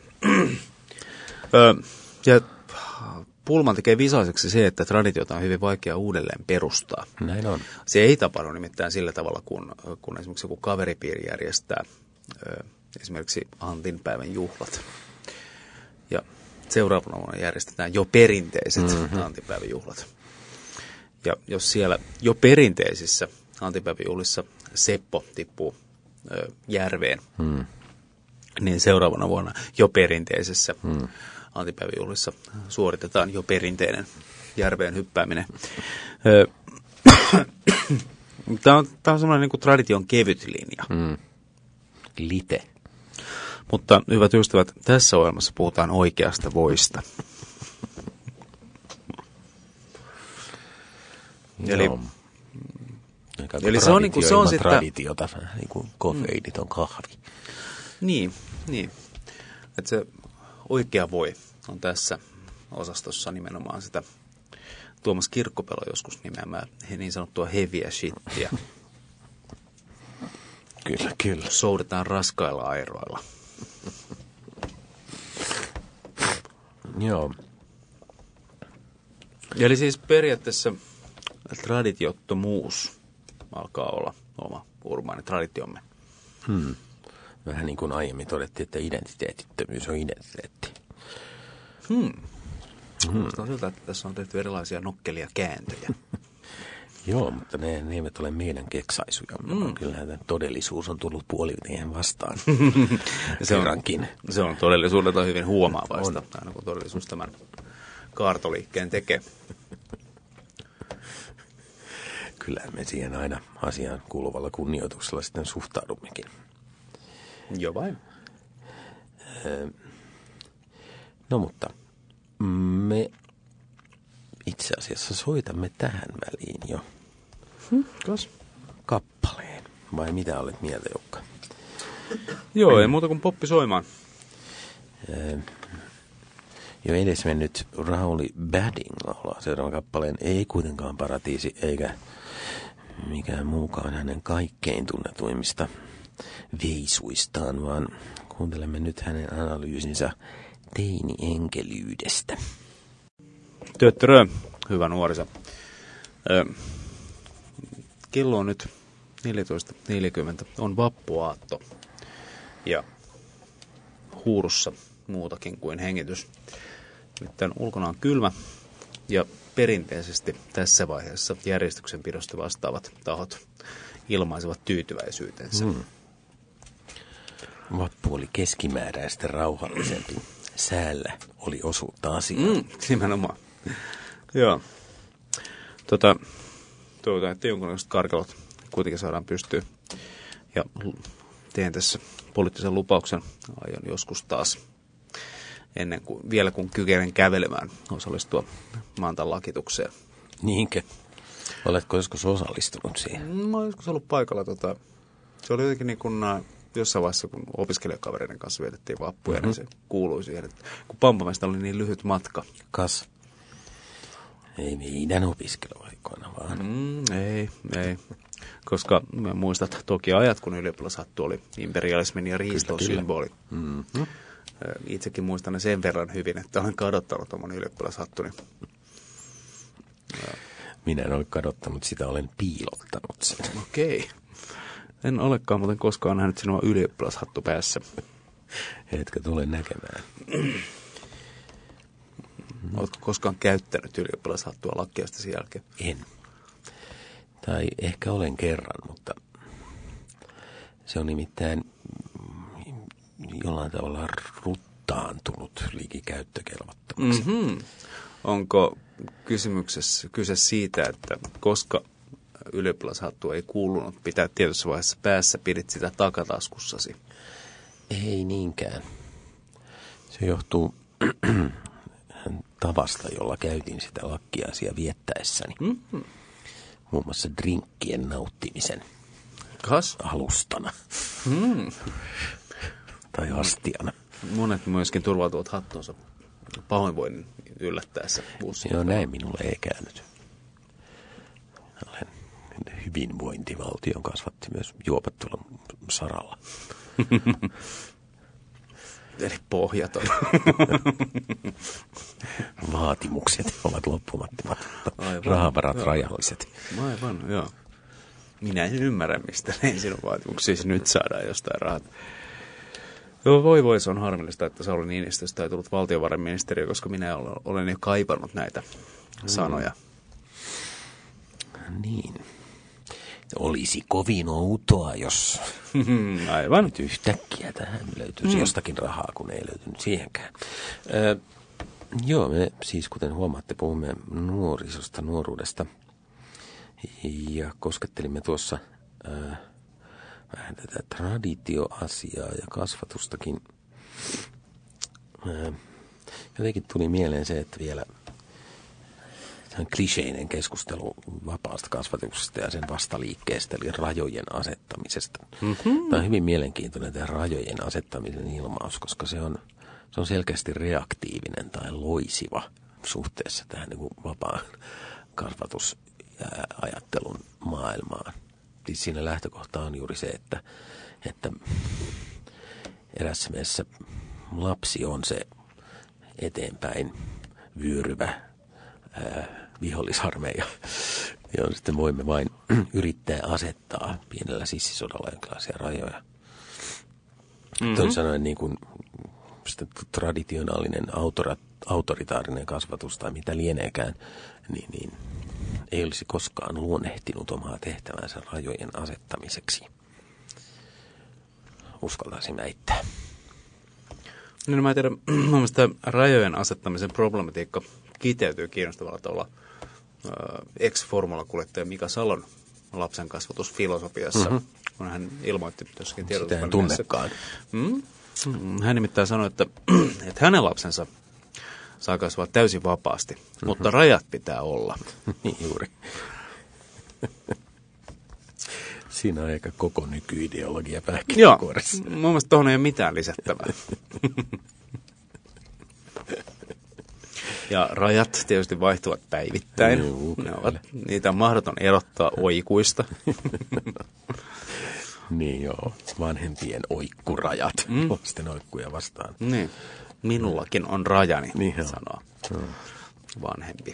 Ö, ja Pullman tekee visaiseksi se, että traditiota on hyvin vaikea uudelleen perustaa. Näin on. Se ei tapahdu nimittäin sillä tavalla, kun, kun esimerkiksi joku kaveripiiri järjestää ö, esimerkiksi Antin päivän juhlat. Ja seuraavana vuonna järjestetään jo perinteiset mm-hmm. Antin päivän juhlat. Ja jos siellä jo perinteisissä Antin päivän juhlissa Seppo tippuu ö, järveen, mm. niin seuraavana vuonna jo perinteisessä mm. Antipäiväjuhlissa suoritetaan jo perinteinen järveen hyppääminen. Tämä on, tämä on semmoinen niin kuin tradition kevyt linja. Mm. Lite. Mutta hyvät ystävät, tässä ohjelmassa puhutaan oikeasta voista. Eli, eli se on, niin kuin, se on sitten traditiota, niin kuin kofeiiniton kahvi. Niin, niin. Että se oikea voi on tässä osastossa nimenomaan sitä Tuomas Kirkkopelo joskus nimeämää niin sanottua heviä shittiä. Kyllä, kyllä. Soudetaan raskailla airoilla. Joo. Eli siis periaatteessa traditiottomuus alkaa olla oma urbaani traditiomme. Hmm. Vähän niin kuin aiemmin todettiin, että identiteetittömyys on identiteetti. Hmm. Kuulostaa hmm. siltä, että tässä on tehty erilaisia nokkelia kääntöjä. Joo, mutta ne, ne eivät ole meidän keksaisuja. Mm. Kyllähän todellisuus on tullut puolivien vastaan. se, on, se on todellisuudelta hyvin huomaavaista, aina kun todellisuus tämän kaartoliikkeen tekee. Kyllä me siihen aina asiaan kuuluvalla kunnioituksella sitten suhtaudummekin. Joo vain. No mutta me itse asiassa soitamme tähän väliin jo. Hmm, kas? Kappaleen. Vai mitä olet mieltä, Jukka? Joo, mm. ei muuta kuin poppi soimaan. Jo edesmennyt Rauli Badding laulaa seuraavan kappaleen. Ei kuitenkaan Paratiisi eikä mikään muukaan hänen kaikkein tunnetuimmista veisuistaan, vaan kuuntelemme nyt hänen analyysinsä teini-enkelyydestä. Töttörö, hyvä nuoriso. Ö, kello on nyt neljätoista neljäkymmentä, on vappuaatto ja huurussa muutakin kuin hengitys. Nimittäin ulkona on kylmä ja perinteisesti tässä vaiheessa järjestyksenpidosta vastaavat tahot ilmaisevat tyytyväisyytensä. Hmm. Vappu oli keskimääräistä rauhallisempi. Säällä oli osuutta asiaa. Mm, nimenomaan. Joo. Tota, toivotaan, että jonkunlaiset karkelot kuitenkin saadaan pystyyn. Ja teen tässä poliittisen lupauksen. Aion joskus taas, ennen kuin, vielä kun kykenen kävelemään, osallistua Mantan lakitukseen. Niinkö? Oletko joskus osallistunut siihen? Mä oon joskus ollut paikalla. Tota, se oli jotenkin niin kuin jossain vaiheessa, kun opiskelijakavereiden kanssa vietettiin vappuja, mm-hmm. niin se kuului siihen, että kun Pampamäestä oli niin lyhyt matka. Kas. Ei meidän opiskeluaikoina vaan. Mm, ei, ei. Koska mä muistan toki ajat, kun ylioppilashattu oli imperialismin ja riiston symboli. Mm-hmm. Itsekin muistan ne sen verran hyvin, että olen kadottanut oman ylioppilashattuni. Minä en ole kadottanut sitä, olen piilottanut sen. Okei. En olekaan muuten koskaan nähnyt sinua ylioppilashattu päässä. Etkö tule näkemään? Oletko koskaan käyttänyt ylioppilashattua lakkeasta sen jälkeen? En. Tai ehkä olen kerran, mutta se on nimittäin jollain tavalla ruttaantunut liki käyttökelvottomaksi. Mm-hmm. Onko kysymyksessä kyse siitä, että koska ylioppilashattua ei kuulunut pitää tietyssä vaiheessa päässä, pidit sitä takataskussasi? Ei niinkään. Se johtuu tavasta, jolla käytin sitä lakkiaisia viettäessäni. Mm-hmm. Muun muassa drinkkien nauttimisen Kas? alustana. Mm. Tai astiana. Monet myöskin turvautuvat hattuunsa pahoinvoinnin yllättäessä bussilla. Joo, näin minulle ei käynyt. Olen hyvinvointivaltion kasvatti myös juopattelun saralla. Eli pohjaton. Vaatimukset ovat loppumattomat. Rahavarat joo. rajalliset. Aivan, joo. Minä en ymmärrä, mistä näin sinun vaatimuksisi nyt saadaan jostain rahat. Joo, voi voi, se on harmillista, että Sauli Niinistöstä ei tullut valtiovarainministeriö, koska minä olen jo kaipannut näitä sanoja. Mm. Niin. Olisi kovin outoa, jos Aivan. nyt yhtäkkiä tähän löytyisi mm. jostakin rahaa, kun ei löytynyt siihenkään. Ö, joo, me siis kuten huomaatte, puhumme nuorisosta, nuoruudesta. Ja koskettelimme tuossa ö, vähän tätä traditioasiaa ja kasvatustakin. Ö, jotenkin tuli mieleen se, että vielä kliseinen keskustelu vapaasta kasvatuksesta ja sen vastaliikkeestä, eli rajojen asettamisesta. Mm-hmm. Tämä on hyvin mielenkiintoinen tämä rajojen asettamisen ilmaus, koska se on, se on selkeästi reaktiivinen tai loisiva suhteessa tähän niin kuin vapaan kasvatusajattelun maailmaan. Siis siinä lähtökohta on juuri se, että, että erässä mielessä lapsi on se eteenpäin vyöryvä ää, vihollisarmeija, johon sitten voimme vain yrittää asettaa pienellä sissisodalla jonkinlaisia rajoja. Mm-hmm. Toisin sanoen niin kuin traditionaalinen autora, autoritaarinen kasvatus tai mitä lieneekään, niin, niin ei olisi koskaan luonnehtinut omaa tehtävänsä rajojen asettamiseksi. Uskaltaisin väittää. No, mä en tiedä, mun mielestä rajojen asettamisen problematiikka kiteytyy kiinnostavalla tavalla äh, ex-formulakuljettaja Mika Salon lapsen kasvatusfilosofiassa, mm-hmm. kun hän ilmoitti jossakin tiedotusvälineessä. Sitä en tunnekaan. Mm, hän nimittäin sanoi, että, että hänen lapsensa saa kasvaa täysin vapaasti, mm-hmm. mutta rajat pitää olla. Niin juuri. Siinä on aika koko nykyideologia pähkinänkuoressa. Joo, mun mielestä tuohon ei ole mitään lisättävää. Ja rajat tietysti vaihtuvat päivittäin. Juu, ne ovat, niitä on mahdoton erottaa oikuista. Niin joo, vanhempien oikkurajat mm. lasten oikkuja vastaan. Niin, minullakin on rajani, niin sanoo joo. vanhempi.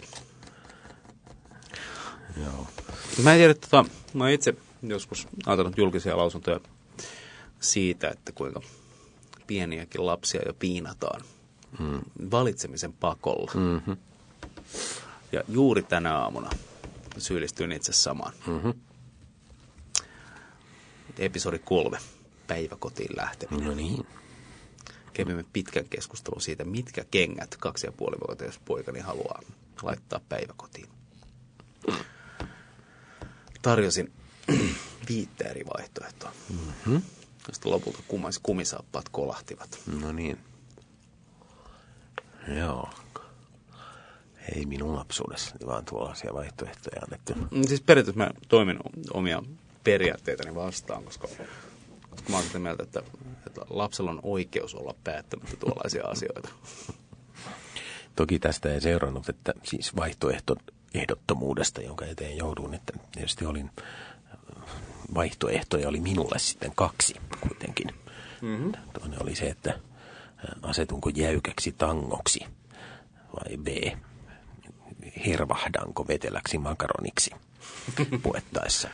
Joo. Mä en tiedä, tota, mä oon itse joskus antanut julkisia lausuntoja siitä, että kuinka pieniäkin lapsia jo piinataan mm. valitsemisen pakolla. Mm-hmm. Ja juuri tänä aamuna syyllistyin itse samaan. Mm-hmm. Episodi kolme, päiväkotiin lähteminen. No niin. Kävimme pitkän keskustelun siitä, mitkä kengät kaksi ja puoli vuotias poikani haluaa laittaa päiväkotiin. Tarjosin viittä eri vaihtoehtoa. Mm-hmm. Sitten lopulta kumais, kumisaappaat kolahtivat. No niin. Joo. Ei minun lapsuudessani, vaan tuollaisia vaihtoehtoja annettu. Siis periaatteessa mä toimin omia periaatteitani vastaan, koska mä oon sitä mieltä, että, että lapsella on oikeus olla päättämättä tuollaisia asioita. Toki tästä ei seurannut, että siis vaihtoehto ehdottomuudesta, jonka eteen joudun, että tietysti olin, vaihtoehtoja oli minulle sitten kaksi kuitenkin. Mm-hmm. Toinen oli se, että asetunko jäykäksi tangoksi vai B, hervahdanko veteläksi makaroniksi puettaessa.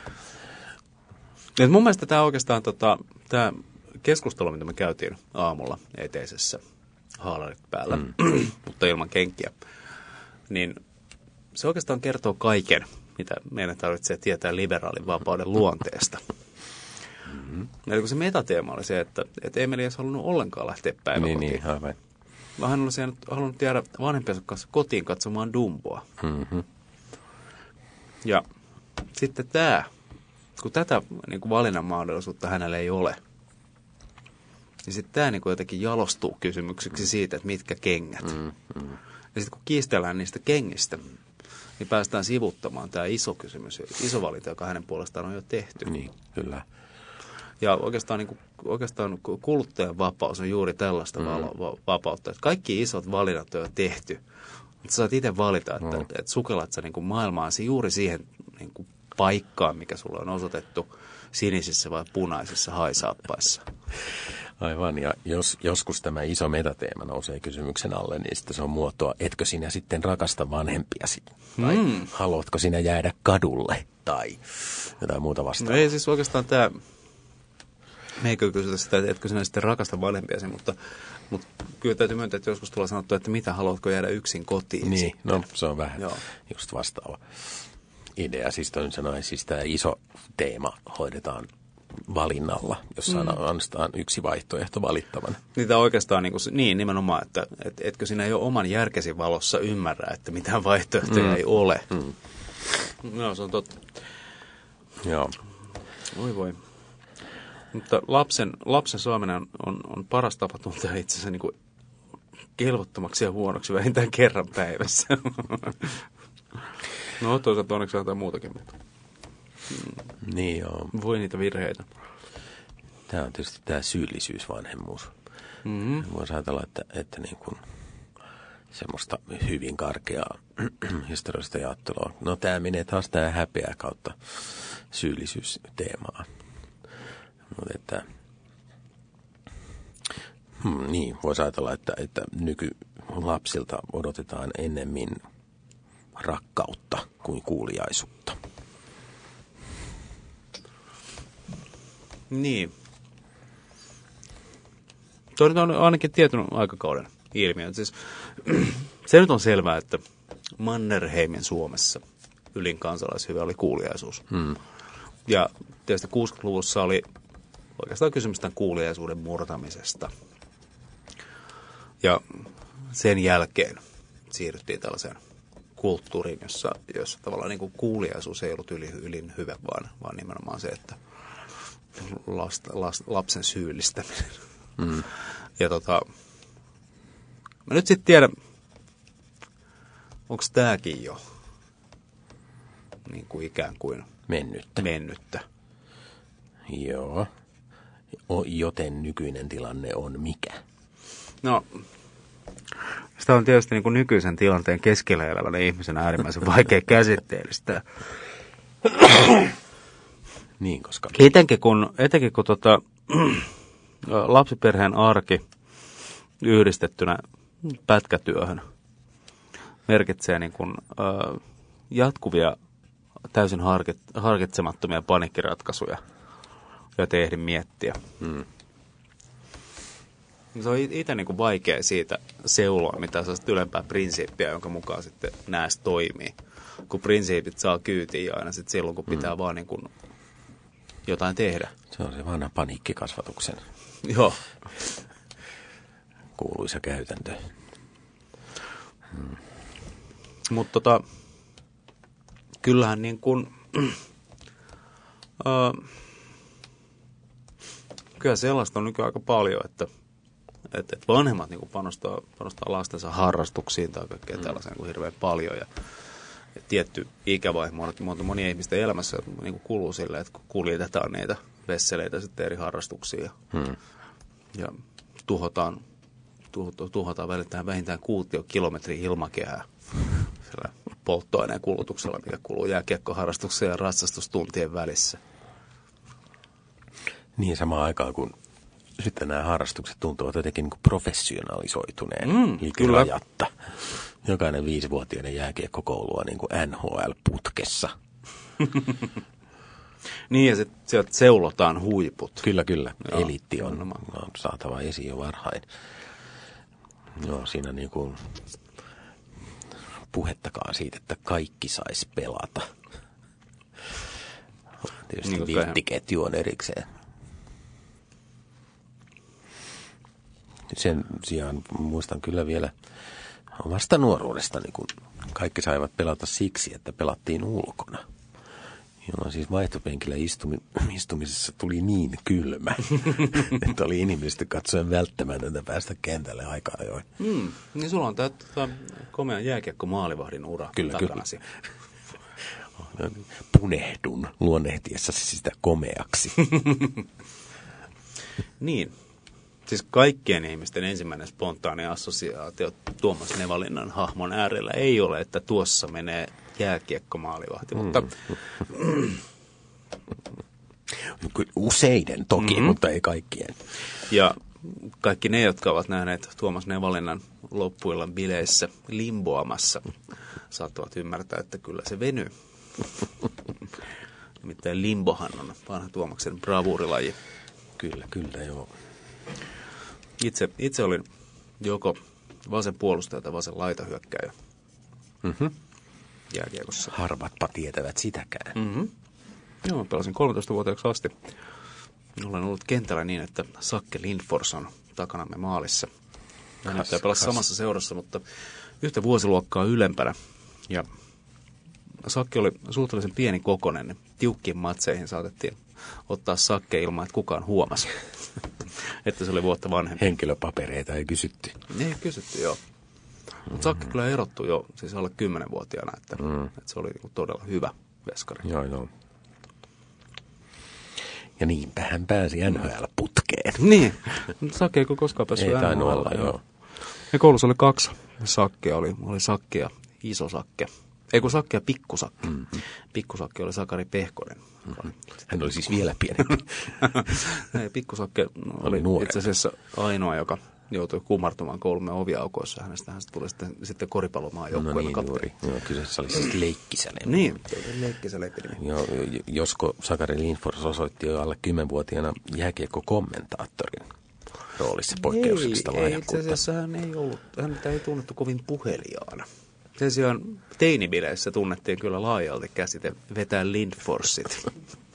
Et mun mielestä tämä oikeastaan tota, tämä keskustelu, mitä me käytiin aamulla eteisessä haalarit päällä, mm. mutta ilman kenkiä, niin se oikeastaan kertoo kaiken, mitä meidän tarvitsee tietää liberaalin vapauden luonteesta. Mm-hmm. Eli kun se metateema oli se, että, että Emeli ei edes halunnut ollenkaan lähteä päiväkotiin. Niin, niin, aivan. Vaan hän olisi halunnut jäädä vanhempiensa kanssa kotiin katsomaan Dumboa. Mm-hmm. Ja sitten tämä, kun tätä niin kuin valinnan mahdollisuutta hänellä ei ole, niin sitten tämä niin kuin jotenkin jalostuu kysymykseksi siitä, että mitkä kengät. Mm-hmm. Ja sitten kun kiistellään niistä kengistä, niin päästään sivuttamaan tämä iso kysymys, iso valinta, joka hänen puolestaan on jo tehty. Niin, kyllä. Ja oikeastaan, niin kuin, oikeastaan kuluttajan vapaus on juuri tällaista mm. va- vapautta, että kaikki isot valinnat on jo tehty. Mutta saat itse valita, että, mm. että, että sukellat sä niin kuin maailmaasi juuri siihen niin kuin paikkaan, mikä sulle on osoitettu sinisissä vai punaisissa haisaappaissa. Aivan, ja jos joskus tämä iso metateema nousee kysymyksen alle, niin sitten se on muotoa, etkö sinä sitten rakasta vanhempiasi? Tai mm. haluatko sinä jäädä kadulle? Tai jotain muuta vastaavaa. No ei siis oikeastaan tämä, me ei kyllä kysytä sitä, että etkö sinä sitten rakasta vanhempiasi, mutta, mutta kyllä täytyy myöntää, että joskus tulee sanottua, että mitä, haluatko jäädä yksin kotiin? Niin, sitten? No se on vähän Joo. just vastaava idea. Siis toisin sanoen, siis tämä iso teema hoidetaan valinnalla, jossa on mm. ainoastaan yksi vaihtoehto valittavan. Niitä oikeastaan niin, kuin, niin nimenomaan, että et, etkö sinä jo oman järkesi valossa ymmärrä, että mitään vaihtoehtoja mm. ei ole. Mm. No, se on totta. Joo. Voi voi. Mutta lapsen, lapsen saaminen on, on, on paras tapa tuntea itsensä niin kuin kelvottomaksi ja huonoksi vähintään kerran päivässä. No toisaalta onneksi on jotain muutakin. Mutta. Niin joo. Voi niitä virheitä. Tämä on tietysti tämä syyllisyysvanhemmuus. Mm-hmm. Voisi ajatella, että, että niin kuin semmoista hyvin karkeaa historiallista ajattelua. No tämä menee taas tämä häpeä kautta syyllisyysteemaa. Mutta että, hmm, niin, voisi ajatella, että, että nykylapsilta odotetaan ennemmin rakkautta kuin kuuliaisuutta. Niin. Tuo nyt on ainakin tietyn aikakauden ilmiö. Siis, se nyt on selvää, että Mannerheimin Suomessa ylin kansalaishyve oli kuuliaisuus. Hmm. Ja tietysti kuusikymmentäluvussa oli oikeastaan kysymys tämän kuuliaisuuden murtamisesta. Ja sen jälkeen siirryttiin tällaiseen kulttuuriin, jossa, jossa tavallaan niin kuin kuuliaisuus ei ollut yli, ylin hyve, vaan, vaan nimenomaan se, että last, last, lapsen syyllistäminen. Mm. Ja tota, mä nyt sitten tiedän, onko tämäkin jo niin kuin ikään kuin mennyttä. mennyttä. Joo. O, joten nykyinen tilanne on mikä? No, sitä on tietysti niin kuin nykyisen tilanteen keskellä elävänä ihmisen äärimmäisen vaikea käsitteellistä. Niin, koska Etenkin kun, etenkin kun tota, lapsiperheen arki yhdistettynä pätkätyöhön merkitsee niin kuin, ö, jatkuvia täysin harkit, harkitsemattomia panikkiratkaisuja, joita ei ehdi miettiä. Hmm. Se on itse niin kuin vaikea siitä seuloa, mitä se on ylempää prinsiippiä, jonka mukaan sitten näistä toimii. Kun prinsiipit saa kyytiin aina sitten silloin, kun pitää hmm. vaan niin kuin jotain tehdä. Se on se vanha paniikkikasvatuksen Joo. kuuluisa käytäntö. Hmm. Mutta tota, kyllähän niin kuin, äh, kyllä sellaista on nykyään aika paljon, että, että, että vanhemmat niin kuin panostaa, panostaa lastensa harrastuksiin tai kaikkea mm. tällaiseen kuin hirveän paljon. Ja, ja tietty ikävaihe monta monien ihmisten elämässä niin kuin kuluu silleen, että kun kuljetetaan niitä vesseleitä sitten eri harrastuksiin ja, mm. ja tuhotaan, tuhotaan, tuhotaan välittään vähintään kuutiokilometriä ilmakehää sillä polttoaineen kulutuksella, mikä kuluu jääkiekkoharrastuksen ja ratsastustuntien välissä. Niin samaan aikaan, kun sitten nämä harrastukset tuntuvat jotenkin niin kuin professionalisoituneen mm, liikerajatta. Jokainen viisivuotiaiden jääkiekkokoulu on niin kuin N H L-putkessa. Niin, ja sitten sieltä seulotaan huiput. Kyllä, kyllä. Joo, eliitti on, on saatava esiin jo varhain. Joo, siinä niin kuin puhettakaan siitä, että kaikki sais pelata. Tietysti niin vilttiketju on erikseen. Sen sijaan muistan kyllä vielä omasta nuoruudestani, kun kaikki saivat pelata siksi, että pelattiin ulkona. Jolloin siis vaihtopenkillä istumi, istumisessa tuli niin kylmä, että oli inhimillisesti katsoen välttämätöntä päästä kentälle aika ajoin. Mm, niin sulla on tämä komea jääkiekko-maalivahdin ura kyllä, takanasi. Kyllä. Punehdun luonnehtiessa sitä komeaksi. Niin. Siis kaikkien ihmisten ensimmäinen spontaani assosiaatio Tuomas Nevalinnan hahmon äärellä ei ole, että tuossa menee jääkiekko-maalivahti, mm. mutta useiden toki, mm-hmm. mutta ei kaikkien. Ja kaikki ne, jotka ovat nähneet Tuomas Nevalinnan loppuillan bileissä limboamassa, saattavat ymmärtää, että kyllä se venyy. Nimittäin limbohan on vanha Tuomaksen bravuurilaji. Kyllä, kyllä, joo. Itse, itse olin joko vasen puolustaja tai vasen laitahyökkääjä mm-hmm. jääkiekossa. Harvatpa tietävät sitäkään. Mm-hmm. Joo, pelasin kolmetoistavuotiaaksi asti. Olen ollut kentällä niin, että Sakke Lindfors on takanamme maalissa. Hän nyt pelasi samassa seurassa, mutta yhtä vuosiluokkaa ylempänä. Ja Sakke oli suhteellisen pieni kokonen, niin tiukkiin matseihin saatettiin ottaa Sakke ilman, että kukaan huomasi, että se oli vuotta vanhempi. Henkilöpapereita ei kysytty. Ei kysytty, joo. Mutta Sakke kyllä erottui jo siis alle kymmenvuotiaana, että, mm. että se oli todella hyvä veskari. Joo, joo. Ja niinpä hän pääsi N H L-putkeen. Niin, mutta Sakke ei koskaan päässyt N H L. Ei tainnut olla, joo. Ja koulussa oli kaksi Sakkea, oli, oli Sakke ja Iso Sakke. Ei kun Sakke ja Pikkusakke. Mm-hmm. Pikkusakke oli Sakari Pehkonen. Mm-hmm. Hän oli siis vielä pienempi. Pikkusakke oli, oli itse asiassa ainoa, joka joutui kumartumaan koulumme oviaukoissa. Hänestä hän tuli sitten, sitten koripallomaan joukkueen. No niin, juuri. Joo, kyseessä oli siis leikkisälempi. Niin, leikkisälempi. Joo, josko Sakari Lindfors osoitti jo alle kymmenvuotiaana jääkiekko-kommentaattorin roolissa poikkeuksellista lahjakkuutta. Ei, itse asiassa hän ei ollut, hän ei tunnettu kovin puheliaana. Sen sijaan teinibileissä tunnettiin kyllä laajalti käsite vetää Lindforsit.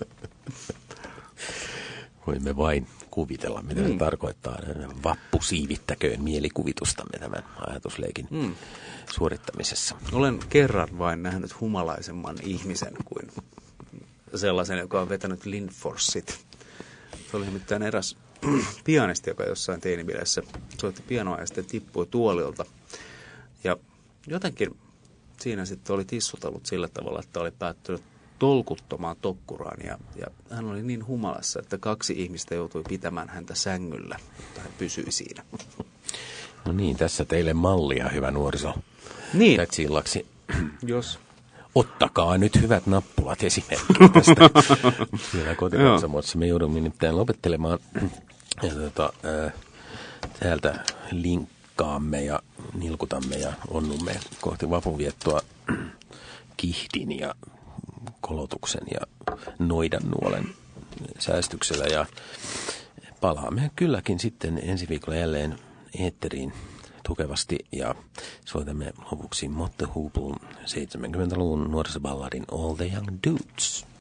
Voimme vain kuvitella, mitä mm. se tarkoittaa. Vappu siivittäköön mielikuvitustamme tämän ajatusleikin mm. suorittamisessa. Olen kerran vain nähnyt humalaisemman ihmisen kuin sellaisen, joka on vetänyt Lindforsit. Se oli nimittäin eräs pianisti, joka jossain teinibileissä soitti pianoa ja sitten tippui tuolilta. Ja jotenkin siinä sitten oli tissutellut sillä tavalla, että oli päättynyt tolkuttomaan tokkuraan. Ja, ja hän oli niin humalassa, että kaksi ihmistä joutui pitämään häntä sängyllä, mutta hän pysyi siinä. No niin, tässä teille mallia, hyvä nuoriso. Niin. Täksi illaksi. Jos. Ottakaa nyt hyvät nappulat esimerkiksi tästä. Siellä kotikatsomossa me joudumme nimittäin lopettelemaan. Ja tuota, äh, täältä linkkaamme ja nilkutamme ja onnumme kohti vapunviettoa kihdin ja kolotuksen ja noidannuolen säästyksellä. Ja palaamme kylläkin sitten ensi viikolla jälleen eetteriin tukevasti ja soitamme lopuksi Mott the Hooplun seitsemänkymmentäluvun nuorisoballadin All the Young Dudes.